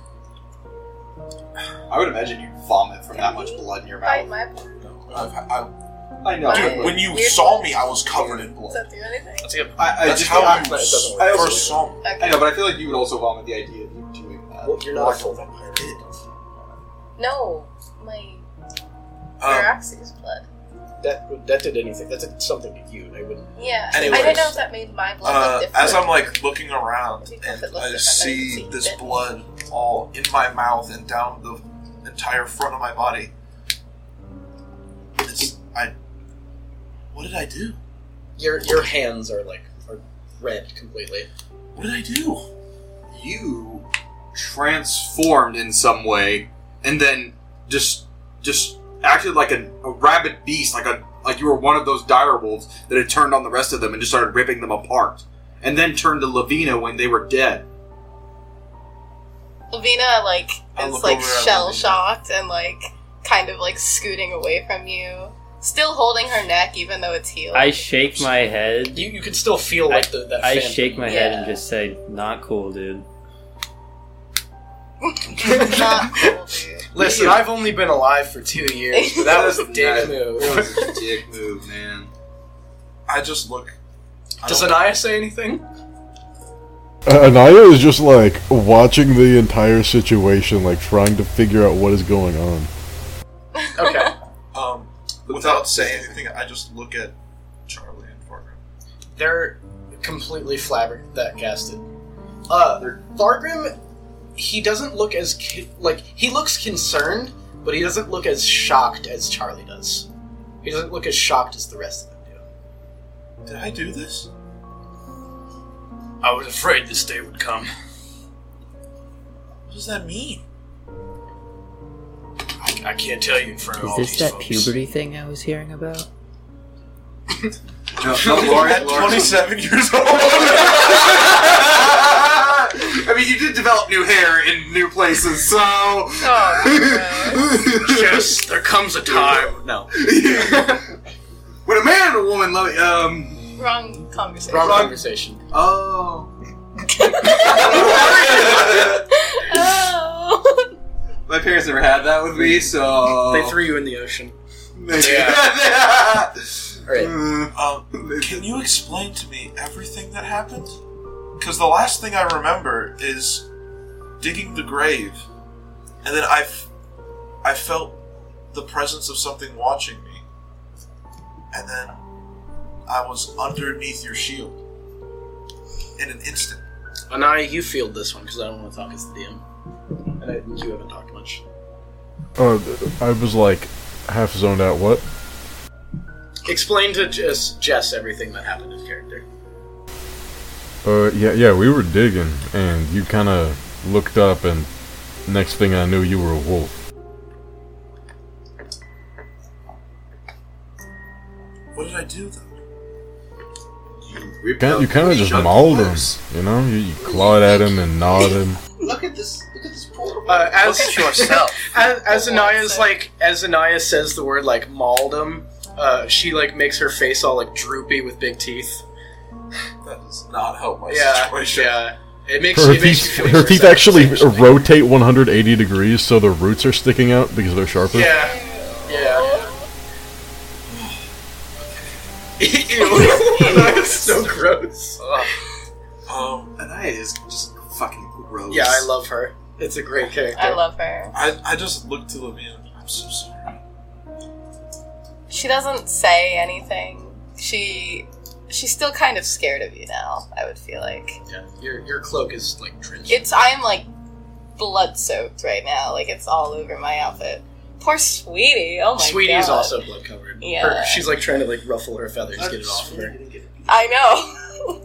I would imagine you vomit from that much blood in your Bite mouth. my. No, I've, I, I know. dude, but- when you Weird. saw me, I was covered in Does blood. that do anything? That's good. I, I That's just how I, you No, it doesn't work. I also- first saw me. Okay. I know, but I feel like you would also vomit the idea of you doing that. Well, you're not a full vampire. No, my Um, Araxes blood. That that did anything. That did something to you. I wouldn't. Yeah. I Anyways, didn't know if that made my blood uh, look different. as I'm like looking around Maybe if and it looked I different, see I could see this it. blood all in my mouth and down the entire front of my body. It's, I. What did I do? Your your hands are like are red completely. What did I do? You transformed in some way, and then just just acted like a, a rabid beast, like a like you were one of those dire wolves that had turned on the rest of them and just started ripping them apart, and then turned to Lavina when they were dead. Lavina, like, I is, look like, over at shell-shocked and, like, kind of, like, scooting away from you. Still holding her neck, even though it's healed. I shake my head. You you can still feel like the that. I phantom. shake my head and Yeah. just say, "Not cool, dude." Not cool, dude. Listen, I've only been alive for two years, but that was a dick move. It was a dick move, man. I just look. I Does don't- Anaya say anything? Uh, Anaya is just like watching the entire situation, like trying to figure out what is going on. Okay. Um, without saying anything, I just look at Charlie and Fargrim. They're completely flabbergasted. Uh, Fargrim, he doesn't look as ki- like he looks concerned, but he doesn't look as shocked as Charlie does. He doesn't look as shocked as the rest of them do. Did I do this? I was afraid this day would come. What does that mean? I, I can't tell you in front of Is all this these that folks. puberty thing I was hearing about? No, no, Lauren, At Lauren. twenty-seven years old. I mean, you did develop new hair in new places, so. Oh, Yes, there comes a time. No. When a man and a woman love, um. wrong conversation. Wrong conversation. Oh. Oh. My parents never had that with me, so. They threw you in the ocean. Yeah. Alright. Um, can you explain to me everything that happened? Because the last thing I remember is digging the grave, and then I, f- I felt the presence of something watching me, and then I was underneath your shield. in an instant. Anaya, you field this one because I don't want to talk as the D M. And I think you haven't talked much. Uh, I was like half zoned out. What? Explain to Jess, Jess everything that happened in character. Uh, yeah, yeah, we were digging, and you kind of looked up, and next thing I knew, you were a wolf. What did I do, though? You, You kind of just mauled him, you know? You, you clawed at him and gnawed him. Look at this. Look at this poor. Uh, as, Look at yourself. as as Anaya's like, as Anaya says the word like mauled him, uh, she like makes her face all like droopy with big teeth. That does not help my Yeah, situation. yeah. It makes Her it makes teeth, you feel her worse teeth after actually saying shit. rotate one hundred eighty degrees, so the roots are sticking out because they're sharper. Yeah, yeah. Ew, that's so gross. Um, Anaya is just fucking gross. Yeah, I love her. It's a great character. I love her. I, I just looked to Lavina. I'm so sorry. She doesn't say anything. She she's still kind of scared of you now, I would feel like. Yeah, your your cloak is like drenched. It's I am like blood soaked right now, like it's all over my outfit. Poor Sweetie, oh my Sweetie god. is also blood covered. Yeah. Her, she's like trying to like ruffle her feathers, get it off of her. I know.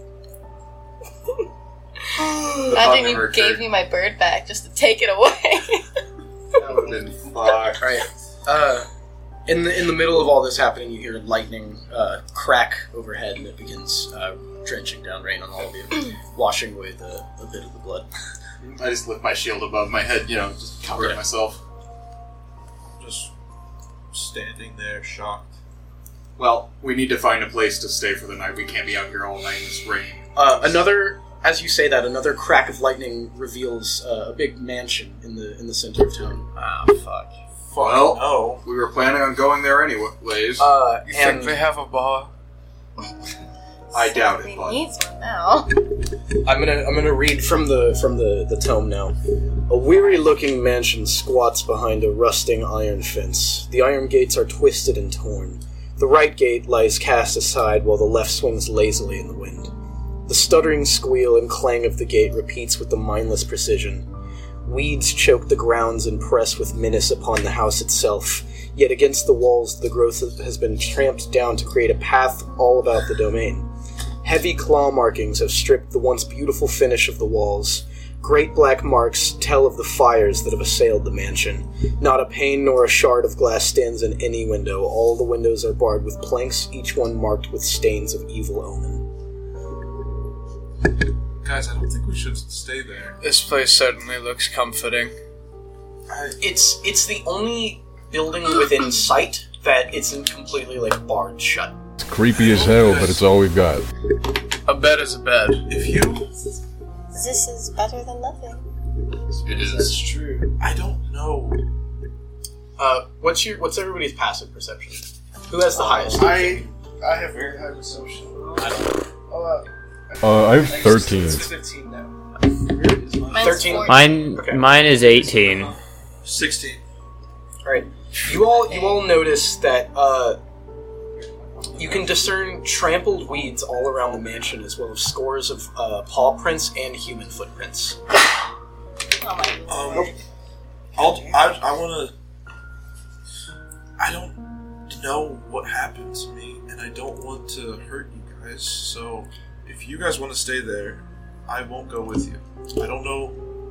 Imagine you hurt gave her. me my bird back just to take it away. That would have been fucked. Alright. Uh in the in the middle of all this happening, you hear lightning uh, crack overhead, and it begins uh, drenching down rain on all of you, washing away the a bit of the blood. I just lift my shield above my head, you know, just cover Yeah. myself. Just standing there, shocked. Well, we need to find a place to stay for the night. We can't be out here all night in this rain. Uh, another, as you say that, another crack of lightning reveals uh, a big mansion in the in the center of town. Ah, fuck. Well, Well, no. we were planning on going there anyways. Uh, You and think they have a bar? I doubt it, He but needs one now. I'm gonna I'm gonna read from the from the, the tome now. A weary-looking mansion squats behind a rusting iron fence. The iron gates are twisted and torn. The right gate lies cast aside while the left swings lazily in the wind. The stuttering squeal and clang of the gate repeats with the mindless precision. Weeds choke the grounds and press with menace upon the house itself, yet against the walls the growth has been tramped down to create a path all about the domain. Heavy claw markings have stripped the once beautiful finish of the walls. Great black marks tell of the fires that have assailed the mansion. Not a pane nor a shard of glass stands in any window. All the windows are barred with planks, each one marked with stains of evil omen. Guys, I don't think we should stay there. This place certainly looks comforting. I, It's it's the only building within sight that isn't completely like barred shut. It's creepy as hell, but it's all we've got. A bed is a bed. if you... This is better than nothing. it is. That's true. I don't know. Uh, what's your what's everybody's passive perception? Who has the highest? I I have very high perception. Oh, Uh, I have thirteen. It's fifteen now. Mine's thirteen. fourteen. Mine, Okay. mine is eighteen. sixteen. Alright. You all you all notice that uh, you can discern trampled weeds all around the mansion, as well as scores of uh, paw prints and human footprints. Oh my god. Um, I'll, I, I want to... I don't know what happened to me, and I don't want to hurt you guys, so if you guys want to stay there, I won't go with you. I don't know...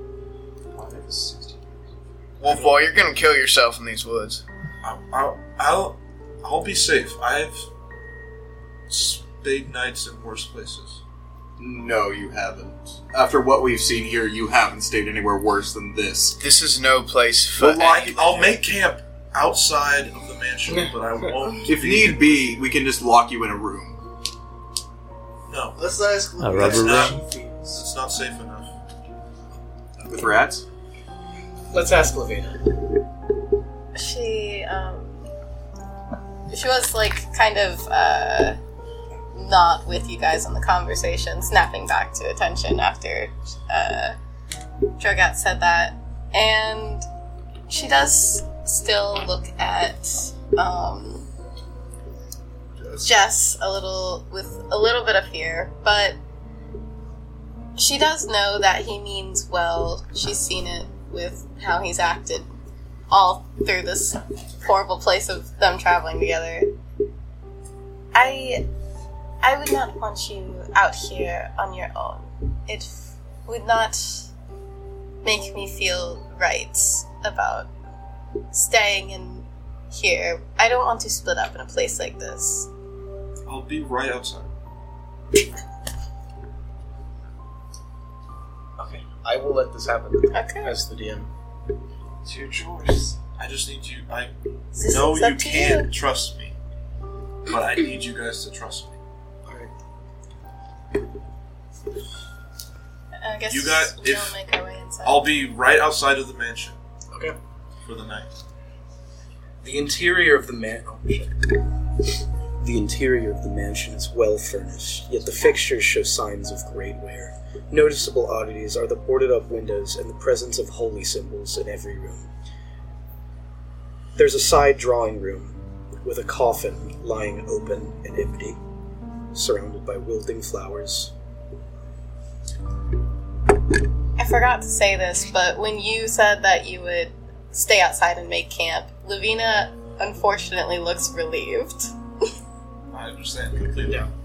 Wolf Boy, you're gonna kill yourself in these woods. I'll, I'll, I'll, I'll be safe. I've stayed nights in worse places. No, you haven't. After what we've seen here, you haven't stayed anywhere worse than this. This is no place for Well, I, any- I'll make camp outside of the mansion, but I won't. If need be, we can just lock you in a room. No, Let's ask. A that's rubber not, room? that's not safe enough. With rats? Let's ask Lavina. She, um, she was like kind of, uh, not with you guys on the conversation, snapping back to attention after, uh, Drogat said that. And she does still look at, um, Jess a little, with a little bit of fear, but she does know that he means well. She's seen it with how he's acted all through this horrible place of them traveling together. I I would not want you out here on your own. It would not make me feel right about staying in here. I don't want to split up in a place like this. I'll be right outside. Okay, I will let this happen. Okay. As the D M. It's your choice. I just need you. I This know is you up to can't you. trust me, but I need you guys to trust me. Alright. I guess You got- we'll if- make our way inside. I'll be right outside of the mansion Okay. for the night. The interior of the man. Oh, shit. The interior of the mansion is well furnished, yet the fixtures show signs of great wear. Noticeable oddities are the boarded-up windows and the presence of holy symbols in every room. There's a side drawing room with a coffin lying open and empty, surrounded by wilting flowers. I forgot to say this, but when you said that you would stay outside and make camp, Lavina unfortunately looks relieved. I understand completely. Yeah.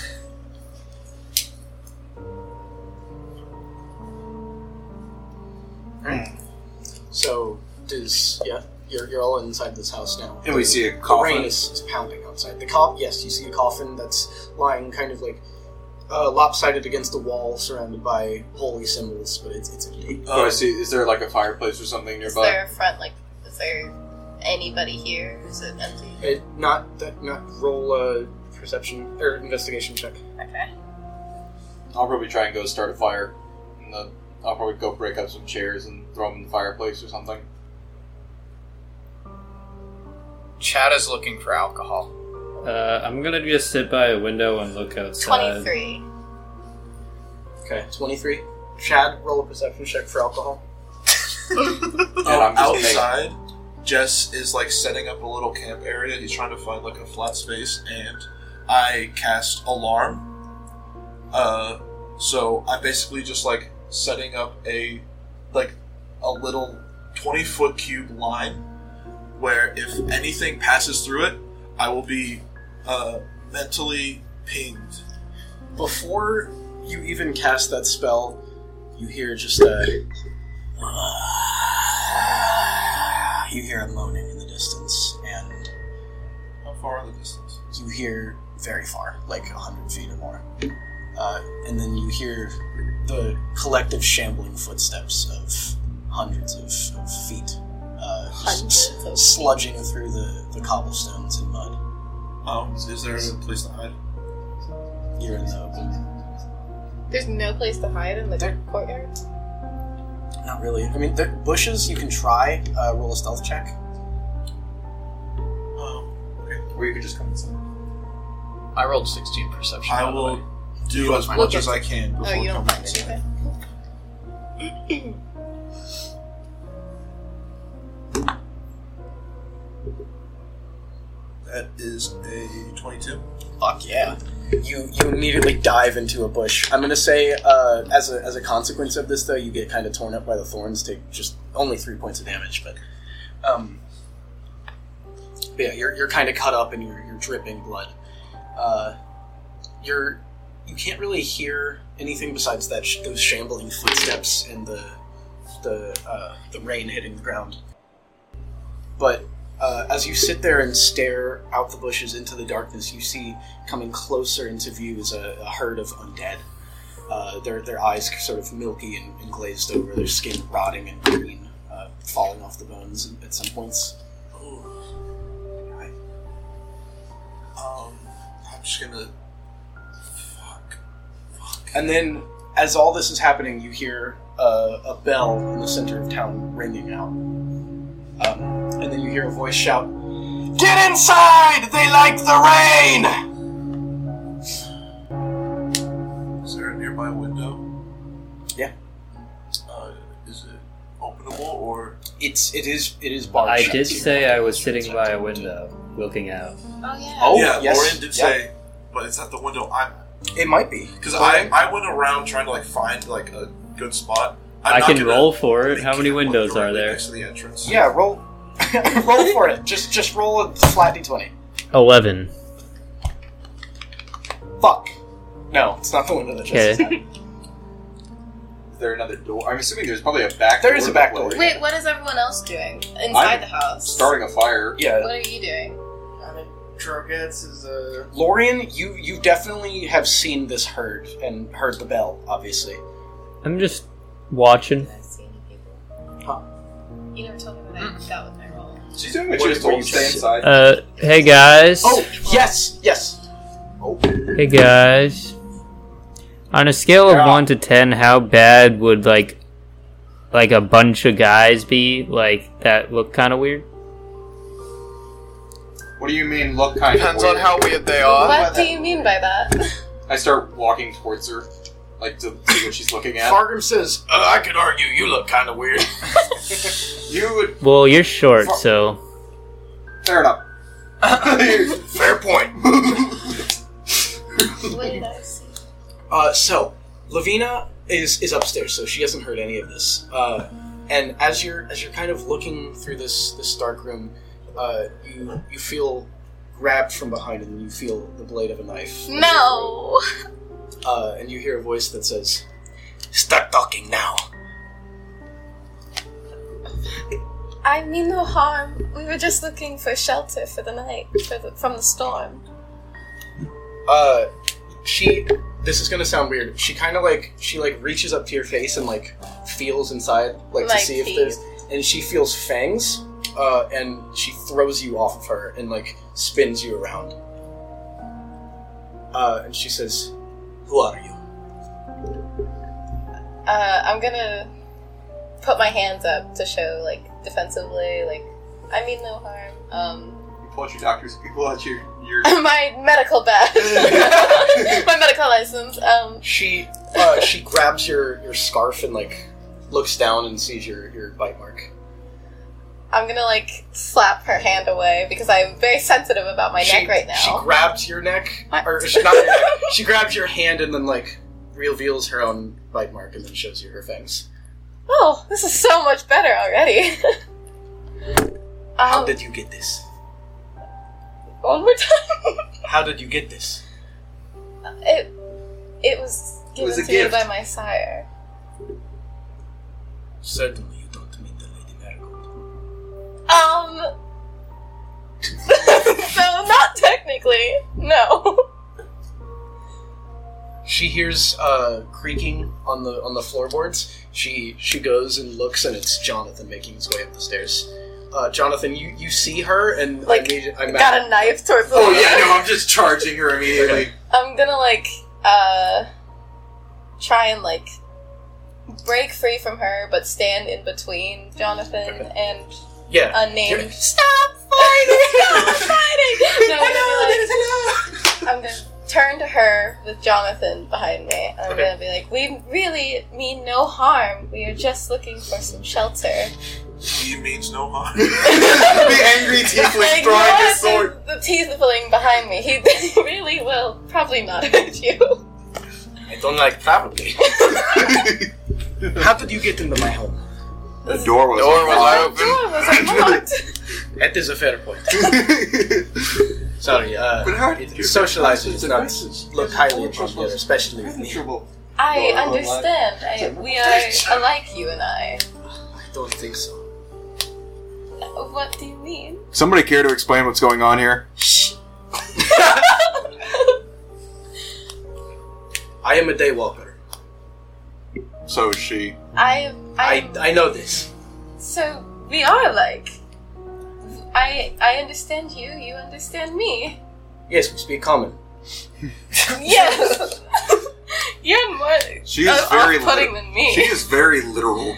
Alright. So, does, yeah, you're, you're all inside this house now. And we see a The coffin. rain is, is pounding outside. The co- yes, you see a coffin that's lying kind of like uh, lopsided against a wall surrounded by holy symbols, but it's, it's empty. Oh, I see. Is there like a fireplace or something Is nearby? there a front, like, is there anybody here? Is it empty? It, not, that, not roll a perception, or investigation check. Okay. I'll probably try and go start a fire. And the, I'll probably go break up some chairs and throw them in the fireplace or something. Chad is looking for alcohol. Uh, I'm gonna just sit by a window and look outside. twenty-three. Okay, twenty-three. Chad, roll a perception check for alcohol. And Um, I'm just outside, Jess is like setting up a little camp area. He's trying to find like a flat space, and I cast alarm. Uh, so I basically just like setting up a like a little twenty foot cube line where if anything passes through it, I will be uh, mentally pinged. Before you even cast that spell, you hear just a. You hear a moaning in the distance, and How far in the distance? you hear very far, like a hundred feet or more. Uh, and then you hear the collective shambling footsteps of hundreds of, of feet, uh, Hundreds s- of sludging through the, the cobblestones and mud. Um, is there a place to hide? You're in the open. There's no place to hide in the There- courtyard? Not really. I mean, the bushes, you can try. Uh, roll a stealth check. Um, okay. Or you could just come inside. I rolled sixteen perception. I by the will way. do as We'll much get as I can before Oh, you don't coming find inside. anything? That is a twenty-two. Fuck yeah. You you immediately dive into a bush. I'm gonna say, uh, as a as a consequence of this, though, you get kind of torn up by the thorns. Take just only three points of damage, but um, but yeah, you're you're kind of cut up and you're you're dripping blood. Uh, you're you can't really hear anything besides that sh- those shambling footsteps and the the uh, the rain hitting the ground. But uh, as you sit there and stare out the bushes into the darkness, you see coming closer into view is a, a herd of undead. Uh, their their eyes sort of milky and, and glazed over, their skin rotting and green, uh, falling off the bones at some points. Oh. I, um, I'm just gonna. Fuck. Fuck. And then, as all this is happening, you hear uh, a bell in the center of town ringing out. Um, and then you hear a voice shout, "Get inside! They like the rain!" Is there a nearby window? Yeah. Uh, is it openable or? It's it is it is barred I shut, did so you say don't have I to was go sitting inside. by a window, looking out. Oh, yeah. Oh, yeah, yes. Lauren did Yeah. say, but it's at the window I'm at. It might be. Because I, I went around trying to like find like a good spot. I'm I not can gonna roll for it. How many camp windows are directly there? Next to the entrance. Yeah, roll. roll for it. Just just roll a flat d twenty. Eleven. Fuck. No, it's not the window that just Okay. Is there another door? I'm assuming there's probably a back There door. is a to back play. door. Wait, what is everyone else doing inside I'm the house? Starting a fire. Yeah. What are you doing? I mean, Drogatz is a. Lorian, you you definitely have seen this herd and heard the bell, obviously. I'm just watching. Did I see any people? Huh? You never told me what I got with my roll. She's doing what What- she was what told you to stay just- inside. Uh, hey guys. Oh, yes, yes. Hey guys. On a scale of Yeah. one to ten, how bad would like, like a bunch of guys be? Like that look kind of weird. What do you mean? Look kind of Depends on how weird they are. What do you mean by that? I start walking towards her, like to see what she's looking at. Fargrim says, uh, I could argue you look kind of weird. You would. Well, you're short, so Fair enough. Fair point. What did I see? Uh, so, Lavina is is upstairs, so she hasn't heard any of this. Uh, and as you're as you're kind of looking through this this dark room, uh, you you feel grabbed from behind, and you feel the blade of a knife. No! Uh, and you hear a voice that says, "Start talking now." I mean no harm. We were just looking for shelter for the night, for the, from the storm. Uh, she. This is gonna sound weird. She kind of like she like reaches up to your face and like feels inside, like, Like to see if teeth. there's. And she feels fangs. Uh, and she throws you off of her and like spins you around. Uh, and she says, "Who are you?" Uh, I'm gonna put my hands up to show, like, defensively, like, I mean no harm. Um, You pull out your doctor's. You pull out your your. my medical badge. My medical license. Um, She uh, she grabs your, your scarf and like looks down and sees your, your bite mark. I'm gonna, like, slap her hand away because I'm very sensitive about my she, neck right now. She grabs your neck, or she, not your neck. She grabs your hand and then like reveals her own bite mark and then shows you her fangs. Oh, this is so much better already. How um, did you get this? One more time. How did you get this? It it was given was a to gift. me by my sire. Certainly, you don't mean the Lady Marigold. Um. So not technically, no. She hears uh, creaking on the on the floorboards. She she goes and looks, and it's Jonathan making his way up the stairs. Uh, Jonathan, you, you see her, and Like, I need, I'm got a knife towards the Oh yeah, no, I'm just charging her immediately. I'm gonna like uh try and like break free from her, but stand in between Jonathan Okay. and yeah. unnamed. You're- Stop fighting! Stop fighting! No, I'm gonna be like, I'm gonna turn to her with Jonathan behind me, and I'm Okay. gonna be like, "We really mean no harm. We are just looking for some shelter." He means no harm. The angry tiefling drawing his Ignore sword. the, the tiefling behind me. He really will probably not hurt you. I don't like probably. How did you get into my home? The door was. Door was The open. door was unlocked. That is a fair point. Sorry, uh, But how it- did you- socializing does not Defenses. look highly upon together, especially with me. I Door understand. I, we are alike, you and I. I don't think so. What do you mean? Somebody care to explain what's going on here? I am a daywalker. So is she. I, I I, I know this. so we are alike. I, I understand you. You understand me. Yes, we speak common. Yes. You're more She is uh, very off-putting lit- than me. She is very literal.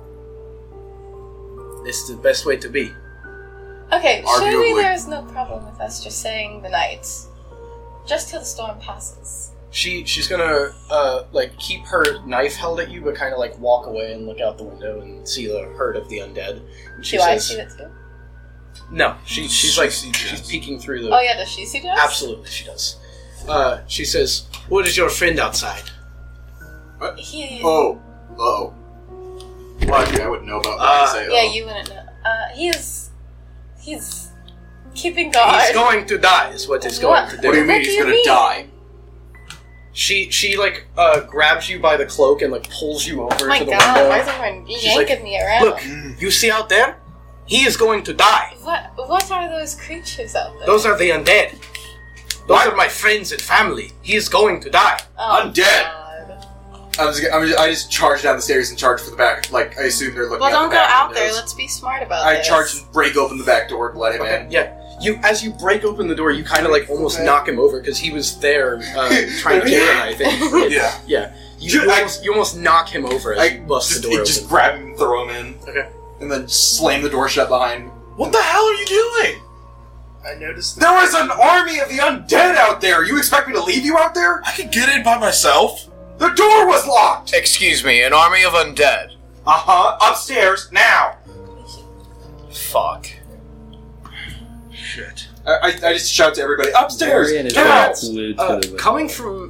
This is the best way to be. Okay, surely Arguably. there is no problem with us just staying the night, just till the storm passes. She she's gonna uh like keep her knife held at you, but kind of like walk away and look out the window and see the herd of the undead. And she Do I says, see it too? No, she she's She like sees she's us. peeking through the. Oh yeah, does she see us? Absolutely, she does. Uh, she says, "What is your friend outside?" What? He, Oh. Uh-oh. Well, actually, I wouldn't know about that. Uh, I say, yeah, oh. you wouldn't know. Uh, he's he's keeping guard. He's going to die. Is what he's going What? to do. What do you mean What do he's you gonna mean? die? She she like uh, grabs you by the cloak and like pulls you over Oh my to the god, window. why is everyone She's yanking like, me around? Look, you see out there? He is going to die. What what are those creatures out there? Those are the undead. Those are my friends and family. He is going to die. oh, Undead. God. I was, I was, I just charge down the stairs and charge for the back. Like I assume they're looking. Well, at don't the go back out there. windows. Let's be smart about I this. charge and break open the back door and let him Okay, in. yeah. You as you break open the door, you kind of like almost knock him over because he was there uh, trying to kill him. I think. Yeah. Yeah. You, you, I- almost, you almost knock him over as I you bust just, the door just open. grab him and throw him in. Okay. And then slam the door shut behind me. What the hell are you doing? I noticed There was an army of the undead out there! You expect me to leave you out there? I can get in by myself. The door was locked! Excuse me, an army of undead. Uh-huh, upstairs, now! Fuck. Shit. I, I, I just shout to everybody, upstairs, Dorian is now! very glued to Uh, the window. coming from.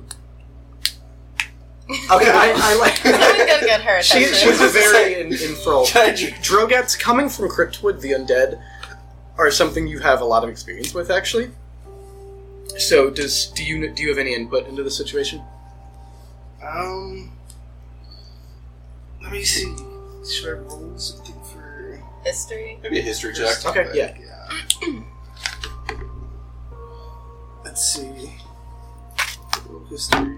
Okay, I, I like. Someone go get her she, attention. she's very en- enthralled. Can I ju- Drogats coming from Cryptwood, the undead, are something you have a lot of experience with, actually. So, does do you do you have any input into the situation? Um, let me see. Should I roll something for? History. Maybe a history check. Okay, yeah. Yeah. Let's see. Roll history.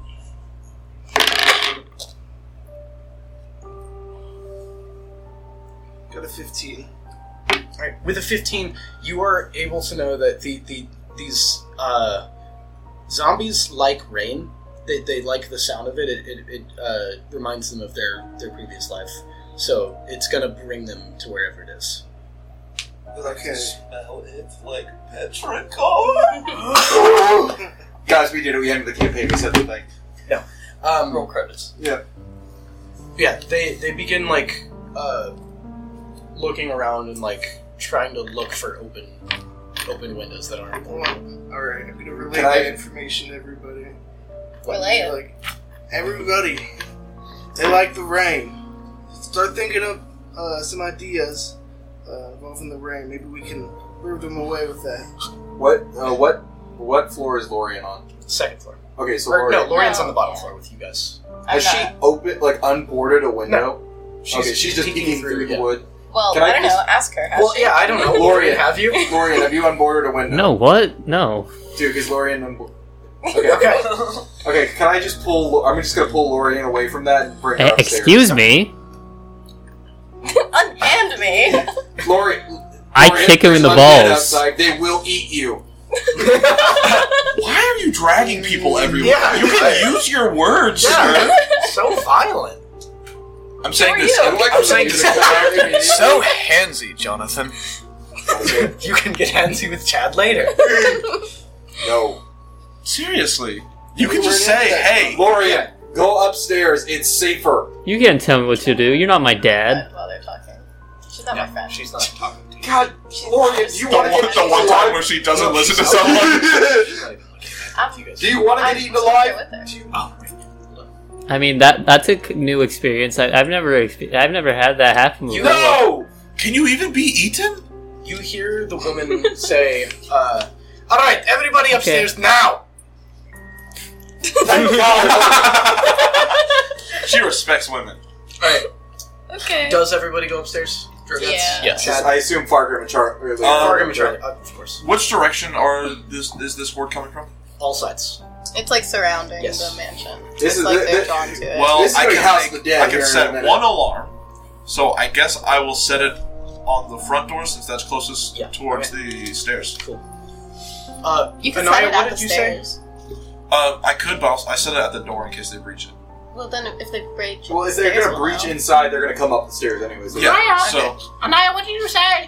Got a fifteen. Alright, with a fifteen, you are able to know that the, the these uh, zombies like rain. They, they like the sound of it. It, it, it uh, reminds them of their, their previous life. So it's gonna bring them to wherever it is. Okay. Smell it like petrichor. Guys, we did it. We ended the campaign. We said the thing. Um, Roll credits. Yeah. yeah, they, they begin like uh, looking around and like trying to look for open open windows that aren't Well, alright, I'm gonna relay Can I- that information to everybody. Relay it. Like, everybody, they like the rain. Start thinking of uh, some ideas uh, involving the rain. Maybe we can lure them away with that. What, uh, what, what floor is Lorian on? second floor. Okay, so Or, no, Lorian, Lorian's No, on the bottom yeah. floor with you guys. I'm has she not. opened, like, unboarded a window? She's, okay, she's, just peeking through, the yeah. wood. Well, Can I, I don't just- know. Ask her. Has Well, she? yeah, I don't know. Lorian. Lorian, have you? Lorian, have you unboarded a window? No, what? No. Dude, is Lorian unboarded? Okay, Okay. okay, can I just pull, I'm just gonna pull Lorian away from that and bring her Eh, upstairs. excuse me. Unhand me. Lorian, I Lorian, kick him in the there's undead balls. outside. They will eat you. Why are you dragging people everywhere? Yeah. You can use your words, Yeah. sir. So violent. I'm saying are this. you? I'm like, I'm saying this. So handsy, Jonathan. You can get handsy with Chad later. No. seriously. You can We just were in say, that- "Hey, Lorian, go upstairs. It's safer. You can't tell me what to do. You're not my dad. While they're talking, she's not my friend. She's not talking to you. God, She's Lorian, not. do you the want to one, get the eaten one time alive? where she doesn't No, listen to she's someone." She's not even looking at you guys. Do you want to I'm get eaten sitting alive? here with her. Oh, I mean that that's a c- new experience. I, I've never expe- I've never had that happen before. No! Can you even be eaten? you hear the woman say, uh, "All right, everybody upstairs now." Thank God. She respects women. All right. Okay. Does everybody go upstairs? Drogots? Yeah. Yes. Just- I assume Fargrim and Char. or the- Uh, Fargrim and Charlie, uh, of course. Which direction are this is this horde coming from? All sides. It's like surrounding Yes. the mansion. This it's is like the- they're the- drawn to it. Well, This is I gonna can, house make- the dead I can here in a set minute. one alarm, so I guess I will set it on the front door since that's closest Yeah, towards the stairs. Uh, you can Anaya, set it what at did the you say? stairs. Uh, I could, but I'll- I set it at the door in case they breach it. Well, then if they breach, Well, if the they're stairs gonna will breach know. inside, they're gonna come up the stairs anyways. Yeah. Anaya, So Anaya, what did you say?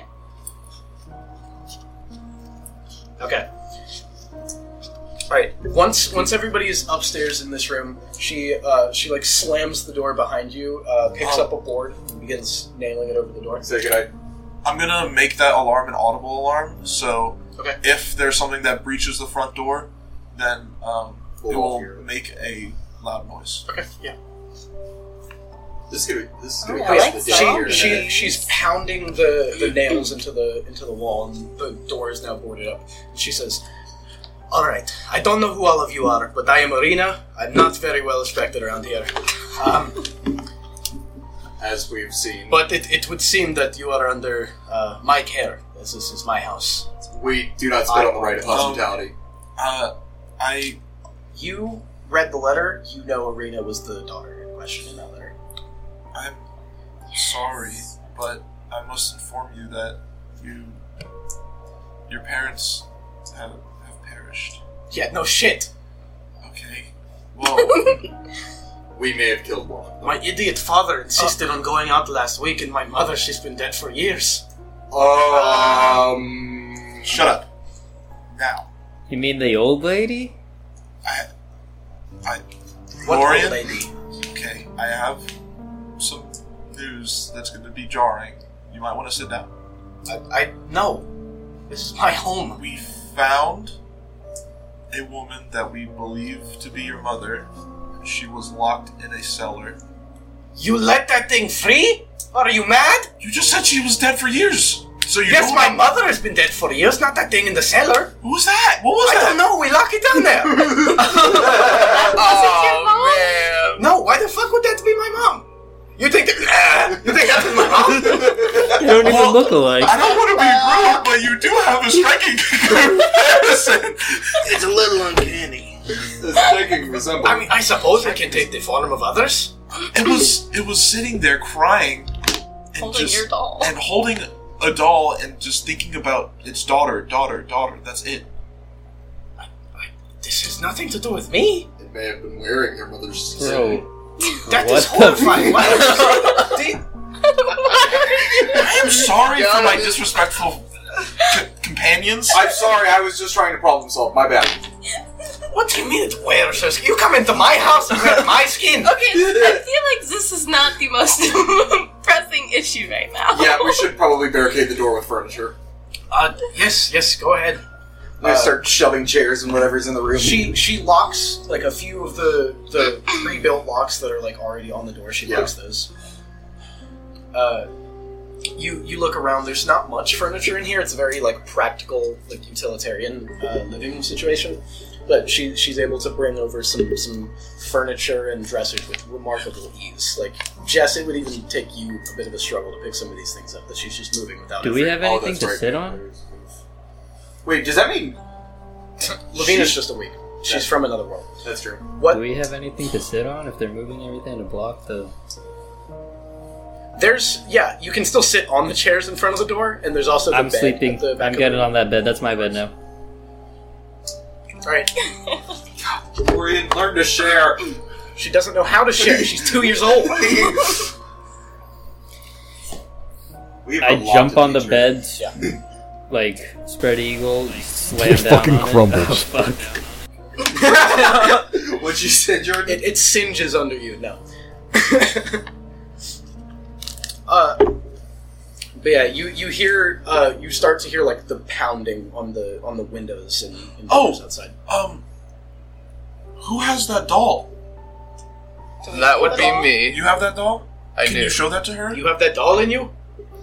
Okay. Alright, once once everybody is upstairs in this room, she uh, she like slams the door behind you, uh, picks Oh. up a board, and begins nailing it over the door. Say good night. I'm gonna make that alarm an audible alarm. So Okay. if there's something that breaches the front door, then um, We'll it all will hear it. make a loud noise. Okay, yeah. This is gonna. This is gonna Oh, cost I like the that. day She, here she today. she's pounding the, the nails into the into the wall, and the door is now boarded up. And she says, "All right, I don't know who all of you are, but I am Arena. I'm not very well respected around here. Um, As we've seen, but it, it would seem that you are under uh, my care, as this is my house. we do not spit on the right of hospitality. Uh, I You read the letter. You know Arena was the daughter in question in that letter. I'm sorry, but I must inform you that you your parents have have perished. Yeah, no shit. Okay. Well, We may have killed one. My idiot father insisted on going out last week, and my mother, she's been dead for years. Um. shut up. Now, You mean the old lady? I, I, What Lorian. old lady? Okay, I have some news that's going to be jarring. You might want to sit down. I, I no. This is my home. We found a woman that we believe to be your mother. She was locked in a cellar. You let that thing free? Are you mad? You just said she was dead for years. So you Yes, know my that- mother has been dead for years, not that thing in the cellar. Who was that? What was I that? don't know, we lock it down there. Was it your mom? man. No, why the fuck would that be my mom? You think that, uh, you think that's my mom? They don't even look alike. I don't want to be rude, but you do have a striking comparison. It's a little uncanny. It's taking resemblance. I mean, I suppose it can take the form of others. It was it was sitting there crying and Holding just, your doll. and holding a doll and just thinking about its daughter, daughter, daughter. That's it. This has nothing to do with me. It may have been wearing your mother's. Bro, That What is the- horrifying. Why would you say that? Do- I am sorry for my God. disrespectful c- companions. I'm sorry. I was just trying to problem solve. My bad. What do you mean it wears her skin? You come into my house and wear my skin. Okay, I feel like this is not the most pressing issue right now. Yeah, we should probably barricade the door with furniture. Uh, yes, yes, go ahead. I'm gonna start shoving chairs and whatever's in the room. She she locks like a few of the the pre-built locks that are like already on the door. She Yeah. locks those. Uh, you you look around. There's not much furniture in here. It's a very like practical, like utilitarian uh, living situation. But she she's able to bring over some some furniture and dressers with remarkable ease. Like Jess, it would even take you a bit of a struggle to pick some of these things up that she's just moving without. do we effort. have Oh, anything that's to right. sit on? Wait, does that mean Lavina's She- just a week. She's from another world. that's true? What? Do we have anything to sit on if they're moving everything to block the... There's yeah, you can still sit on the chairs in front of the door, and there's also the I'm bed sleeping. at the back I'm of getting the on that bed. That's my bed now. All right. Lorian, learn to share. She doesn't know how to share. She's two years old. We have I a lot jump to on the teach her. bed, Yeah. like spread eagle, slam It down fucking on crumbles. It. Oh, fuck. What'd you say, Jordan? It, it singes under you. No. uh, but yeah, you you hear uh, you start to hear like the pounding on the on the windows and, and Oh. doors outside. Um, who has that doll? That would be me. You have that doll? I Can do. you show that to her? You have that doll in you?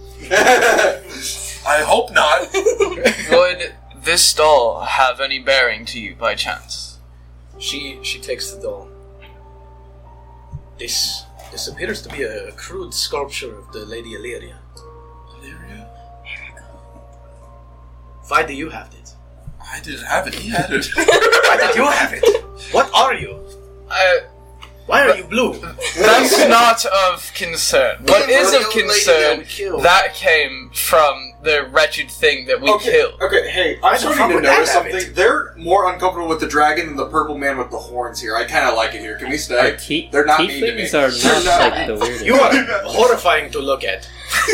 I hope not. Would this doll have any bearing to you by chance? She she takes the doll. This this appears to be a crude sculpture of the Lady Illyria. Illyria? Why do you have it? I didn't have it. He had it. Why did you have it? What are you? I, Why are you blue? that's not of concern. What is The of old lady that concern, we killed. that came from the wretched thing that we okay, killed. okay, hey, Why I'm the starting fuck to would that notice have something. it? They're more uncomfortable with the dragon than the purple man with the horns here. I kind of like it here. Can we stay? Te- They're not mean to me. tieflings are They're not not- like the weirdest. You are horrifying to look at.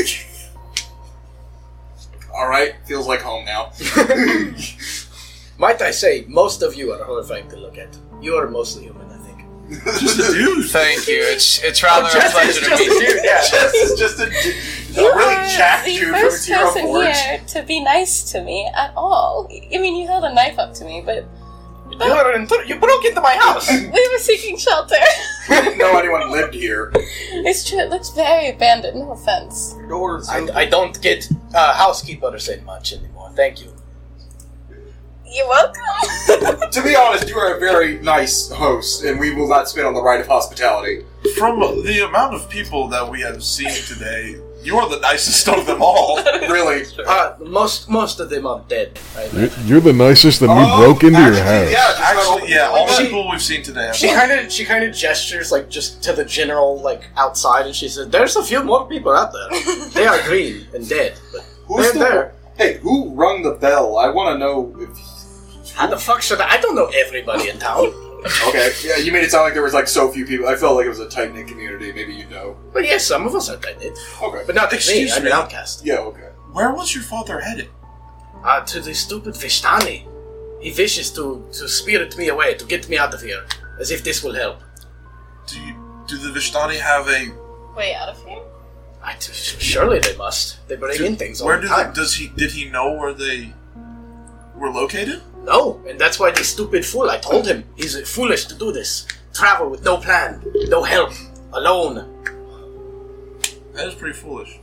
Alright, feels like home now. Might I say, most of you are horrifying to look at. You are mostly human, I think. Just a dude. Thank you. It's it's rather a Jess pleasure is to just meet a you. dude, yeah. Jess is just a, a You really are jacked the dude from first Zero person Forge. here to be nice to me at all. I mean, you held a knife up to me, but You, are intru- you broke into my house. We were seeking shelter. No anyone lived here. It's true, it looks very abandoned, no offense. Doors. I, I don't get uh, housekeepers in much anymore. Thank you. You're welcome. To be honest, you are a very nice host, and we will not spit on the right of hospitality. From the amount of people that we have seen today, you are the nicest of them all. Really? Uh, most most of them are dead. Right? You're, you're the nicest, and we Oh, broke into actually, your house. Yeah, just about Actually, open- yeah, all the She- people we've seen today. Have She kind of she kind of gestures like just to the general like outside, and she said, "There's a few more people out there. They are green and dead, but Who's they're the- there." Hey, who rung the bell? I want to know if. How the fuck should I? I don't know everybody in town. Okay, yeah, you made it sound like there was like so few people. I felt like it was a tight knit community. Maybe you know. But yes, some of us are tight knit, Okay, but not like me. Excuse I'm me. an outcast. yeah, okay. Where was your father headed? Uh, to the stupid Vishtani. He wishes to to spirit me away to get me out of here, as if this will help. Do you, do the Vishtani have a? Way out of here? I t- surely they must. They bring in things all Where the do time. they, does he? Did he know where they were located? No, and that's why this stupid fool. I told him he's foolish to do this. Travel with no plan, no help, alone. That is pretty foolish.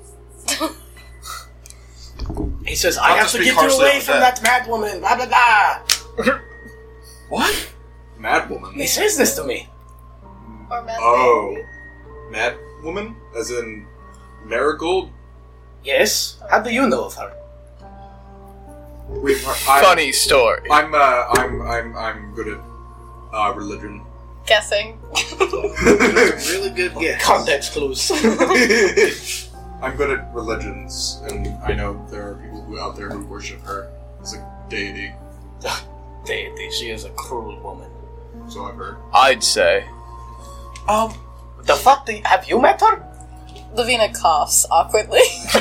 He says, Not "I to have to speak get you harshly away on from that. that mad woman." Blah blah blah. What? Mad woman. He says this to me. Or Mad Oh, Baby. mad woman, as in Marigold. Yes. How do you know of her? Wait, I'm, Funny story. I'm, uh, I'm, I'm, I'm good at uh, religion. Guessing. Really good guess. Context clues. I'm good at religions, and I know there are people who out there who worship her as a deity. Deity, she is a cruel woman. So I've heard. I'd say. Um, the fuck? Do you, have you met her? Lavina coughs awkwardly.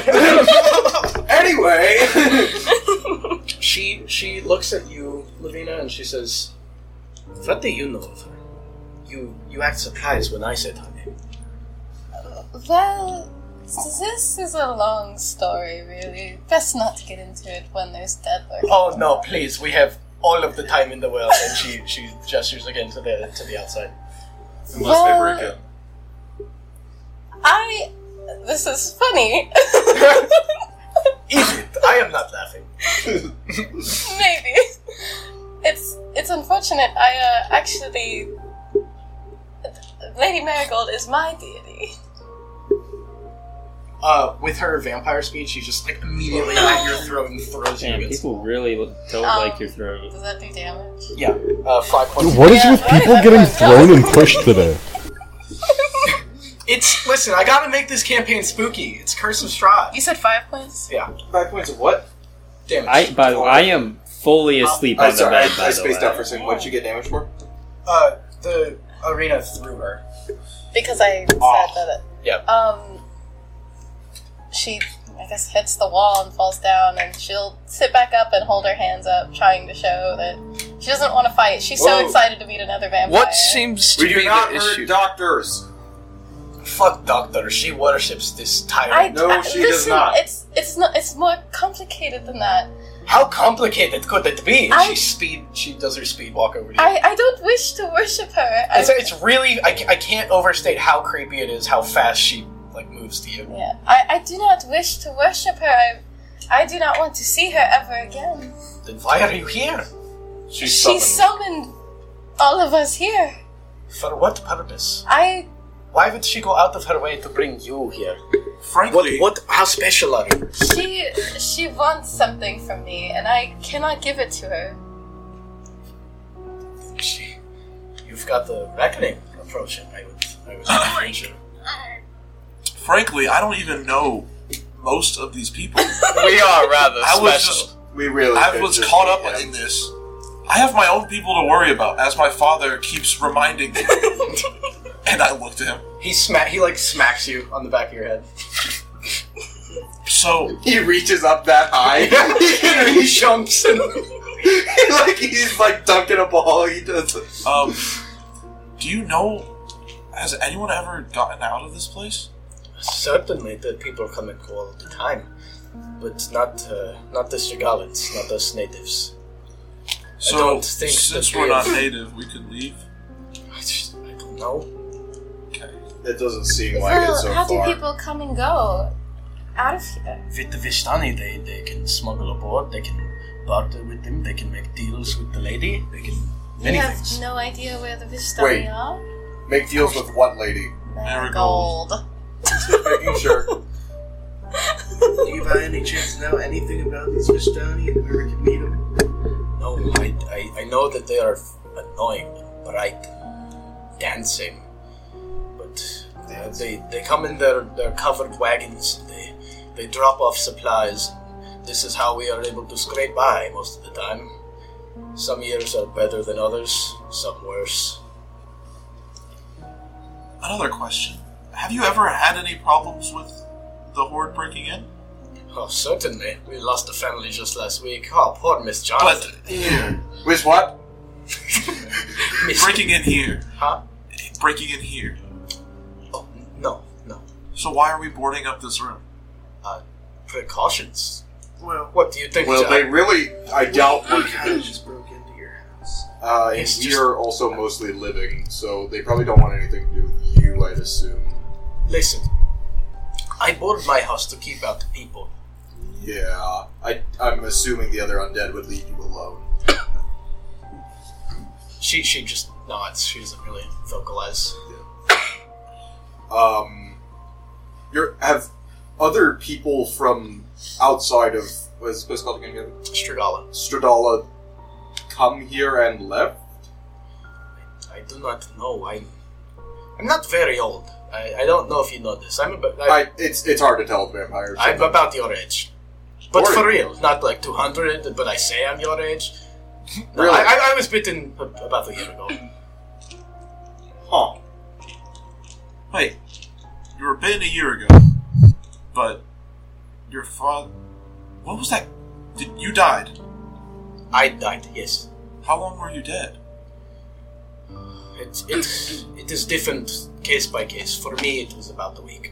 Anyway, She she looks at you, Lavina, and she says, "What do you know of her? You you act surprised when I said her name." Well, this is a long story, really. Best not to get into it when there's dead lurking. Oh no, please! We have all of the time in the world. And she she gestures again to the to the outside. unless Well- they break it. I. This is funny. Is it? I am not laughing. Maybe. It's it's unfortunate. I uh, actually. Lady Marigold is my deity. Uh, with her vampire speech, she just like immediately at your throat and throws you Damn, against. people really don't Um, like your throat. Does that do damage? Yeah, uh, five points. Dude, what is Yeah, with right, people right, getting right. thrown and pushed today? It's listen. I gotta make this campaign spooky. It's Curse of Strahd. You said five points? Yeah, Five points of what? damage. I, by the way, I am fully asleep I'm on the sorry, bed. I, By I the spaced way. out for a second. What did you get damage for? uh, the arena threw her. Because I said Oh. that it. Yep. Um. She, I guess, hits the wall and falls down, and she'll sit back up and hold her hands up, trying to show that she doesn't want to fight. She's so Whoa. excited to meet another vampire. What seems to We do be not the hurt issue? doctors. Fuck Doctor. She worships this I, tyrant. No, I- she does listen, not. It's it's not. It's more complicated than that. How complicated could it be? I- she speed. She does her speed walk over to you. I, I don't wish to worship her. I, It's, it's really. I, ca- I can't overstate how creepy it is. How fast she like moves to you. yeah, I, I do not wish to worship her. I, I do not want to see her ever again. Then why are you here? She She summoned all of us here. For what purpose? I Why would she go out of her way to bring you here? What? Frankly, What? How special are you? she she wants something from me, and I cannot give it to her. She. You've got the reckoning approaching. I would. I would venture. frankly, I don't even know most of these people. We are rather I was special. just, We really. I could was just caught beat up him. in this. I have my own people to worry about, as my father keeps reminding me. And I looked at him. He smack. He like smacks you on the back of your head. So, He reaches up that high. he jumps and. like he's like dunking a ball. He does. um, do you know? Has anyone ever gotten out of this place? Certainly, the people come and go all the time, but not uh, not the Shigalans, not us natives. So, I don't think since that we're we not have- native, we can leave? I, just, I don't know. Okay. It doesn't seem like it Well, so how do far. people come and go out of here? With the Vistani, they, they can smuggle aboard, they can barter with them, they can make deals with the lady, they can... You Many have things. no idea where the Vistani Wait. are? Make deals with what lady? Marigold. Making sure. Do you by any chance know anything about these Vistani and where we can meet them? No, I, I, I know that they are annoying, bright, dancing, but uh, they they come in their, their covered wagons, they they drop off supplies. This is how we are able to scrape by most of the time. Some years are better than others, some worse. Another question. Have you ever had any problems with the Horde breaking in? Oh, certainly. We lost a family just last week. Oh, poor Miss Jonathan. But here. With what? Breaking in here. Huh? Breaking in here. Oh, no, no. So why are we boarding up this room? Uh, precautions. Well, What do you think, Well, John? they really. I doubt we we're. kind of just broke into your house. Uh, and It's we just- are also mostly living, so they probably don't want anything to do with you, I'd assume. Listen, I board my house to keep out the people. Yeah, I, I'm assuming the other undead would leave you alone. She she just nods. She doesn't really vocalize. Um, you're, have other people from outside of what is this called again? Strigala. Stradala come here and left? I do not know. I I'm not very old. I, I don't know if you know this. I'm about I, I, it's it's hard to tell with vampires. I'm about your age, but Or- for real, not like two hundred. But I say I'm your age. No, Really? I, I, I was bitten a- about a year ago. Huh. Wait. You were bitten a year ago. But your father... What was that? Did, you died. I died. Yes. How long were you dead? It it it is different case by case. For me, it was about a week.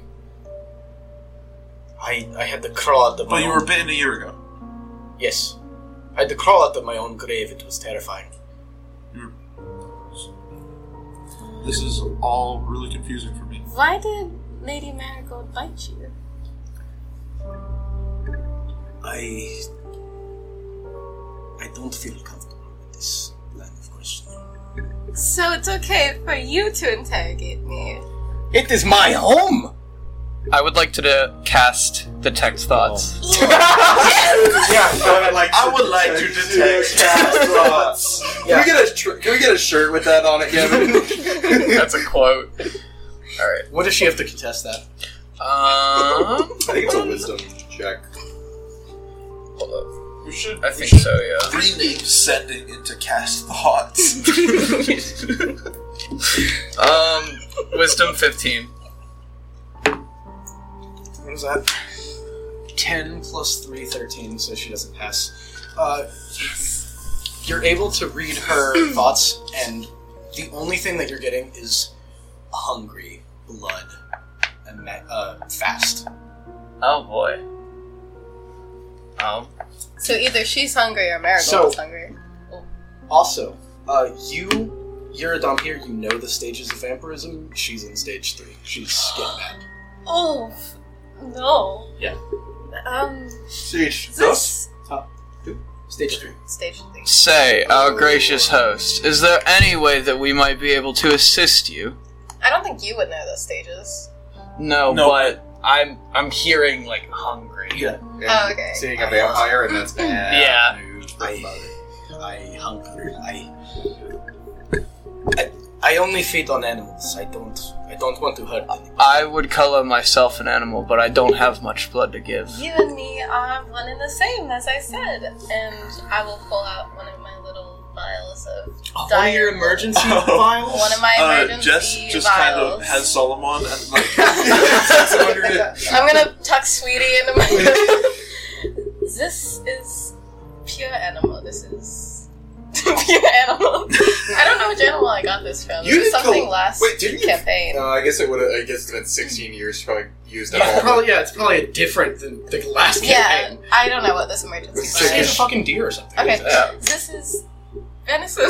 I I had to crawl out of my But you own- were bitten a year ago. Yes. I had to crawl out of my own grave. It was terrifying. This is all really confusing for me. Why did Lady Marigold bite you? I I don't feel comfortable with this line of questioning. So it's okay for you to interrogate me. It is my home. I would like to uh, cast Detect Thoughts. Yeah, I would like to I would like to detect thoughts. Can we get a tr- Can we get a shirt with that on it, Kevin? That's a quote. Alright. What does she have to contest that? Um, I think it's a wisdom check. hold up. We should. I think so, yeah. Rename sending into cast thoughts. Um, Wisdom fifteen. What is that? ten plus three, thirteen, so she doesn't pass. Uh, you're able to read her thoughts, and the only thing that you're getting is hungry, blood, and ma- uh, fast. Oh boy. Um, So either she's hungry or Marigold's So- hungry. Also, uh, you, you're a Dom here, you know the stages of vampirism. She's in stage three. She's getting bad. Oh, no. Yeah. Um, Siege. is this Stage three. stage three? say, our gracious host, is there any way that we might be able to assist you? I don't think you would know those stages. No, No. but I'm I'm hearing like hungry. Yeah. Oh, okay. Seeing a vampire, and that's bad Yeah. news for I, everybody. I hunger. I, I, I only feed on animals. I don't. I don't want to hurt anyone. I would color myself an animal, but I don't have much blood to give. You and me are one and the same, as I said. And I will pull out one of my little vials of Oh, dire one of your emergency vials? One of my Uh, emergency Jess just vials. kind of has Solomon and like. I'm gonna tuck Sweetie into my. This is pure animal. This is pure animal. I don't know which animal I got this from. You It was didn't something col- last Wait, didn't you- campaign. Uh, I guess it would. I guess it's been sixteen years. She probably used that. Yeah, all. probably. Yeah, it's probably different than the last Yeah, campaign. I don't know what this emergency She has a vial is. fucking deer or something. Okay, Yeah. this is venison.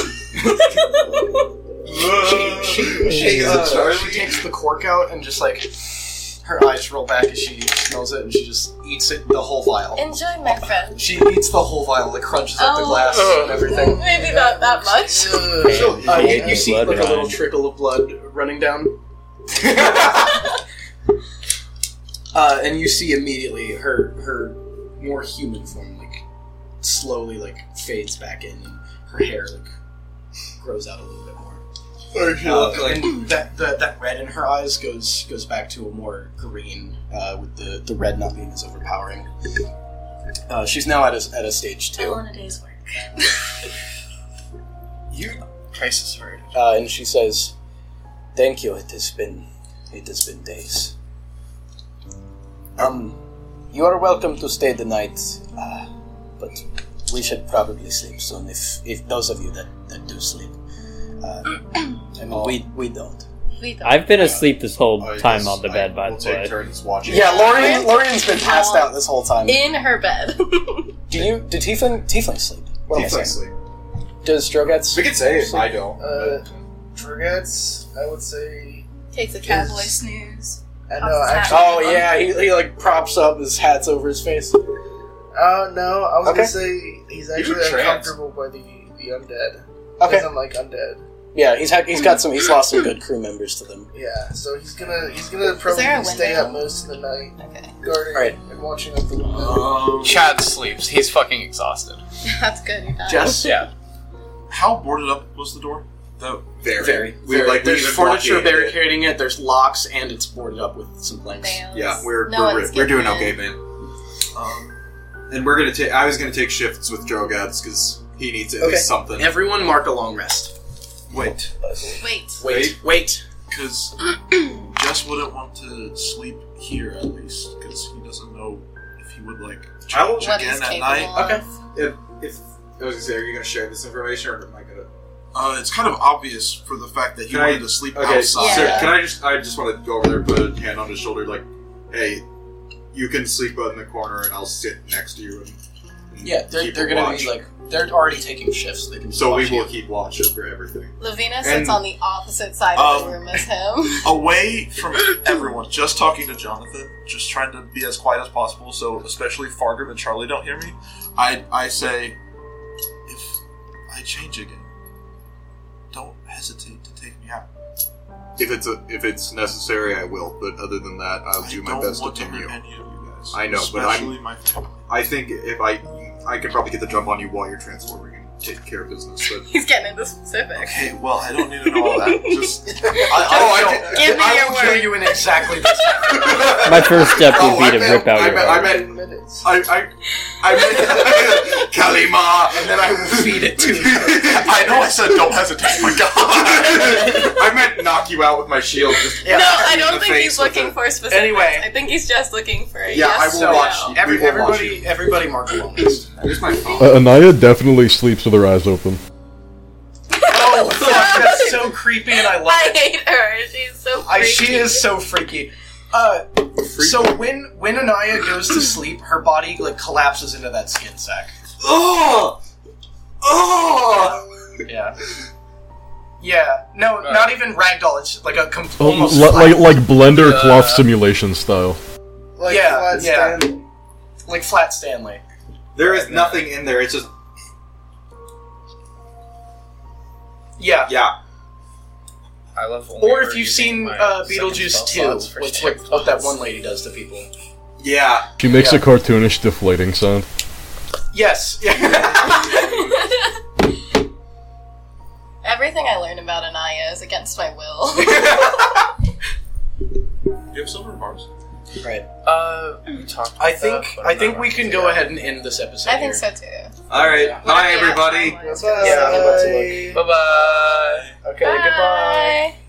she she, she, uh, she takes the cork out and just like her eyes roll back as she smells it, and she just eats it the whole vial. Enjoy, my friend. She eats the whole vial, like crunches up the Oh. glass and everything. Maybe not that much. Uh, you, you see Blood like a little run. trickle of blood running down. uh, and you see immediately her her more human form like slowly like fades back in, and her hair like grows out a little bit more. Uh, and that, that that red in her eyes goes goes back to a more green, uh, with the, the red not being as overpowering. Uh, she's now at a at a stage two. All in a day's work. You crisis heard. Uh, and she says, "Thank you. It has been it has been days. Um, you are welcome to stay the night, uh, but we should probably sleep soon. If if those of you that, that do sleep, uh, I mean, we we don't. We don't. I've been asleep this whole I time guess on the I bed, by will the take way. turns watching. Yeah, Lorian Lorian's been passed out this whole time. In her bed. Do you do Tiefling Tiefling sleep? What am I Tiefling saying? sleep. Does Drogatz? We could say it. I don't. Uh, Dragats, I would say. Takes a cowboy snooze. Uh, Pops no, his hat. actually. Oh yeah, he, he like props up, his hat's over his face. Uh, no, I was Okay. gonna say he's actually a trans. uncomfortable by the, the undead. Okay. Doesn't like undead. Yeah, he's had, he's got some he's lost some good crew members to them. Yeah, so he's gonna he's gonna there a probably stay window? up most of the night, Okay. guarding Right. and watching out the window. Um, Chad sleeps. He's fucking exhausted. That's good. You're done. Jess, Yeah. how boarded up was the door? That Very. very, We very. like we there's even furniture blockaded it. barricading it. There's locks, and it's boarded up with some planks. Nails. Yeah, we're No we're, one's we're doing getting okay, in. man. um, And we're gonna take. I was gonna take shifts with Drogads because he needs at Okay. least something. Everyone, mark a long rest. wait, Wait. Wait, wait. because Jess wouldn't want to sleep here at least because he doesn't know if he would like I will- change What he's again at capable night. Okay. of. if if I was gonna say, are you gonna share this information or am I gonna? Uh, it's kind of obvious for the fact that he Can I- wanted to sleep Okay, outside. sir, Yeah. can I just? I just want to go over there, put a hand on his shoulder, like, hey, you can sleep in the corner, and I'll sit next to you. And, and Yeah, they're, keep they're a gonna watch. be like they're already taking shifts. They can just So we watch will you. keep watch over everything. Lavina sits And- on the opposite side of the Um, room as him. Away from everyone, just talking to Jonathan, just trying to be as quiet as possible, so especially Fargrim and Charlie don't hear me. I I say, if I change again, don't hesitate to take me out. If it's a, if it's necessary, I will. But other than that, I'll I do my don't best to want to pin hurt you. any of you guys. I know, but I'm- especially my family. I think if I, I can probably get the jump on you while you're transforming and take care of business. But He's getting into specifics. Okay, well, I don't need to know all that. Just I, I, Oh, I don't- did- Give me I your will kill word. you in exactly this. My first step would Oh, be I to meant- rip out I your meant- I heart. meant- Ten minutes. I, I, I meant Kalima, And then I will feed it to you. I know I said don't hesitate. My God. I meant knock you out with my shield. Just Yeah. No, whack I you in don't the think face he's with looking it. for specifics. Anyway. I think he's just looking for a Yeah, I yes will or watch no. you. Every, We will watch everybody, everybody, mark a long list. Here's my phone. Uh, Anaya definitely sleeps with her eyes open. Oh fuck, that's so creepy, and I love I it. hate her. She's so freaky. I, she is so freaky. Uh, so when when Anaya goes to sleep, her body like collapses into that skin sack. Oh, oh. Yeah. Yeah. No, not even ragdoll. It's like a com- Oh, almost li- flat, like like Blender cloth simulation style. Like Yeah, flat yeah. stand. like flat Stanley. There is nothing in there. It's just Yeah. yeah. I love only Or if ever you've using seen my uh, second Beetlejuice spell two, slots for with stick what, what that slots. one lady does to people. Yeah. She makes Yeah. a cartoonish deflating sound. Yes. Everything I learned about Anaya is against my will. You have silver bars. Right. Uh, we talked. I about think that, but I I'm think not we gonna can do go that. ahead and end this episode. I think here. so too. All right. Yeah. Bye, Whatever you have everybody. timeline. Bye. Yeah, I'm about to look. Bye bye. Okay. Goodbye. Bye.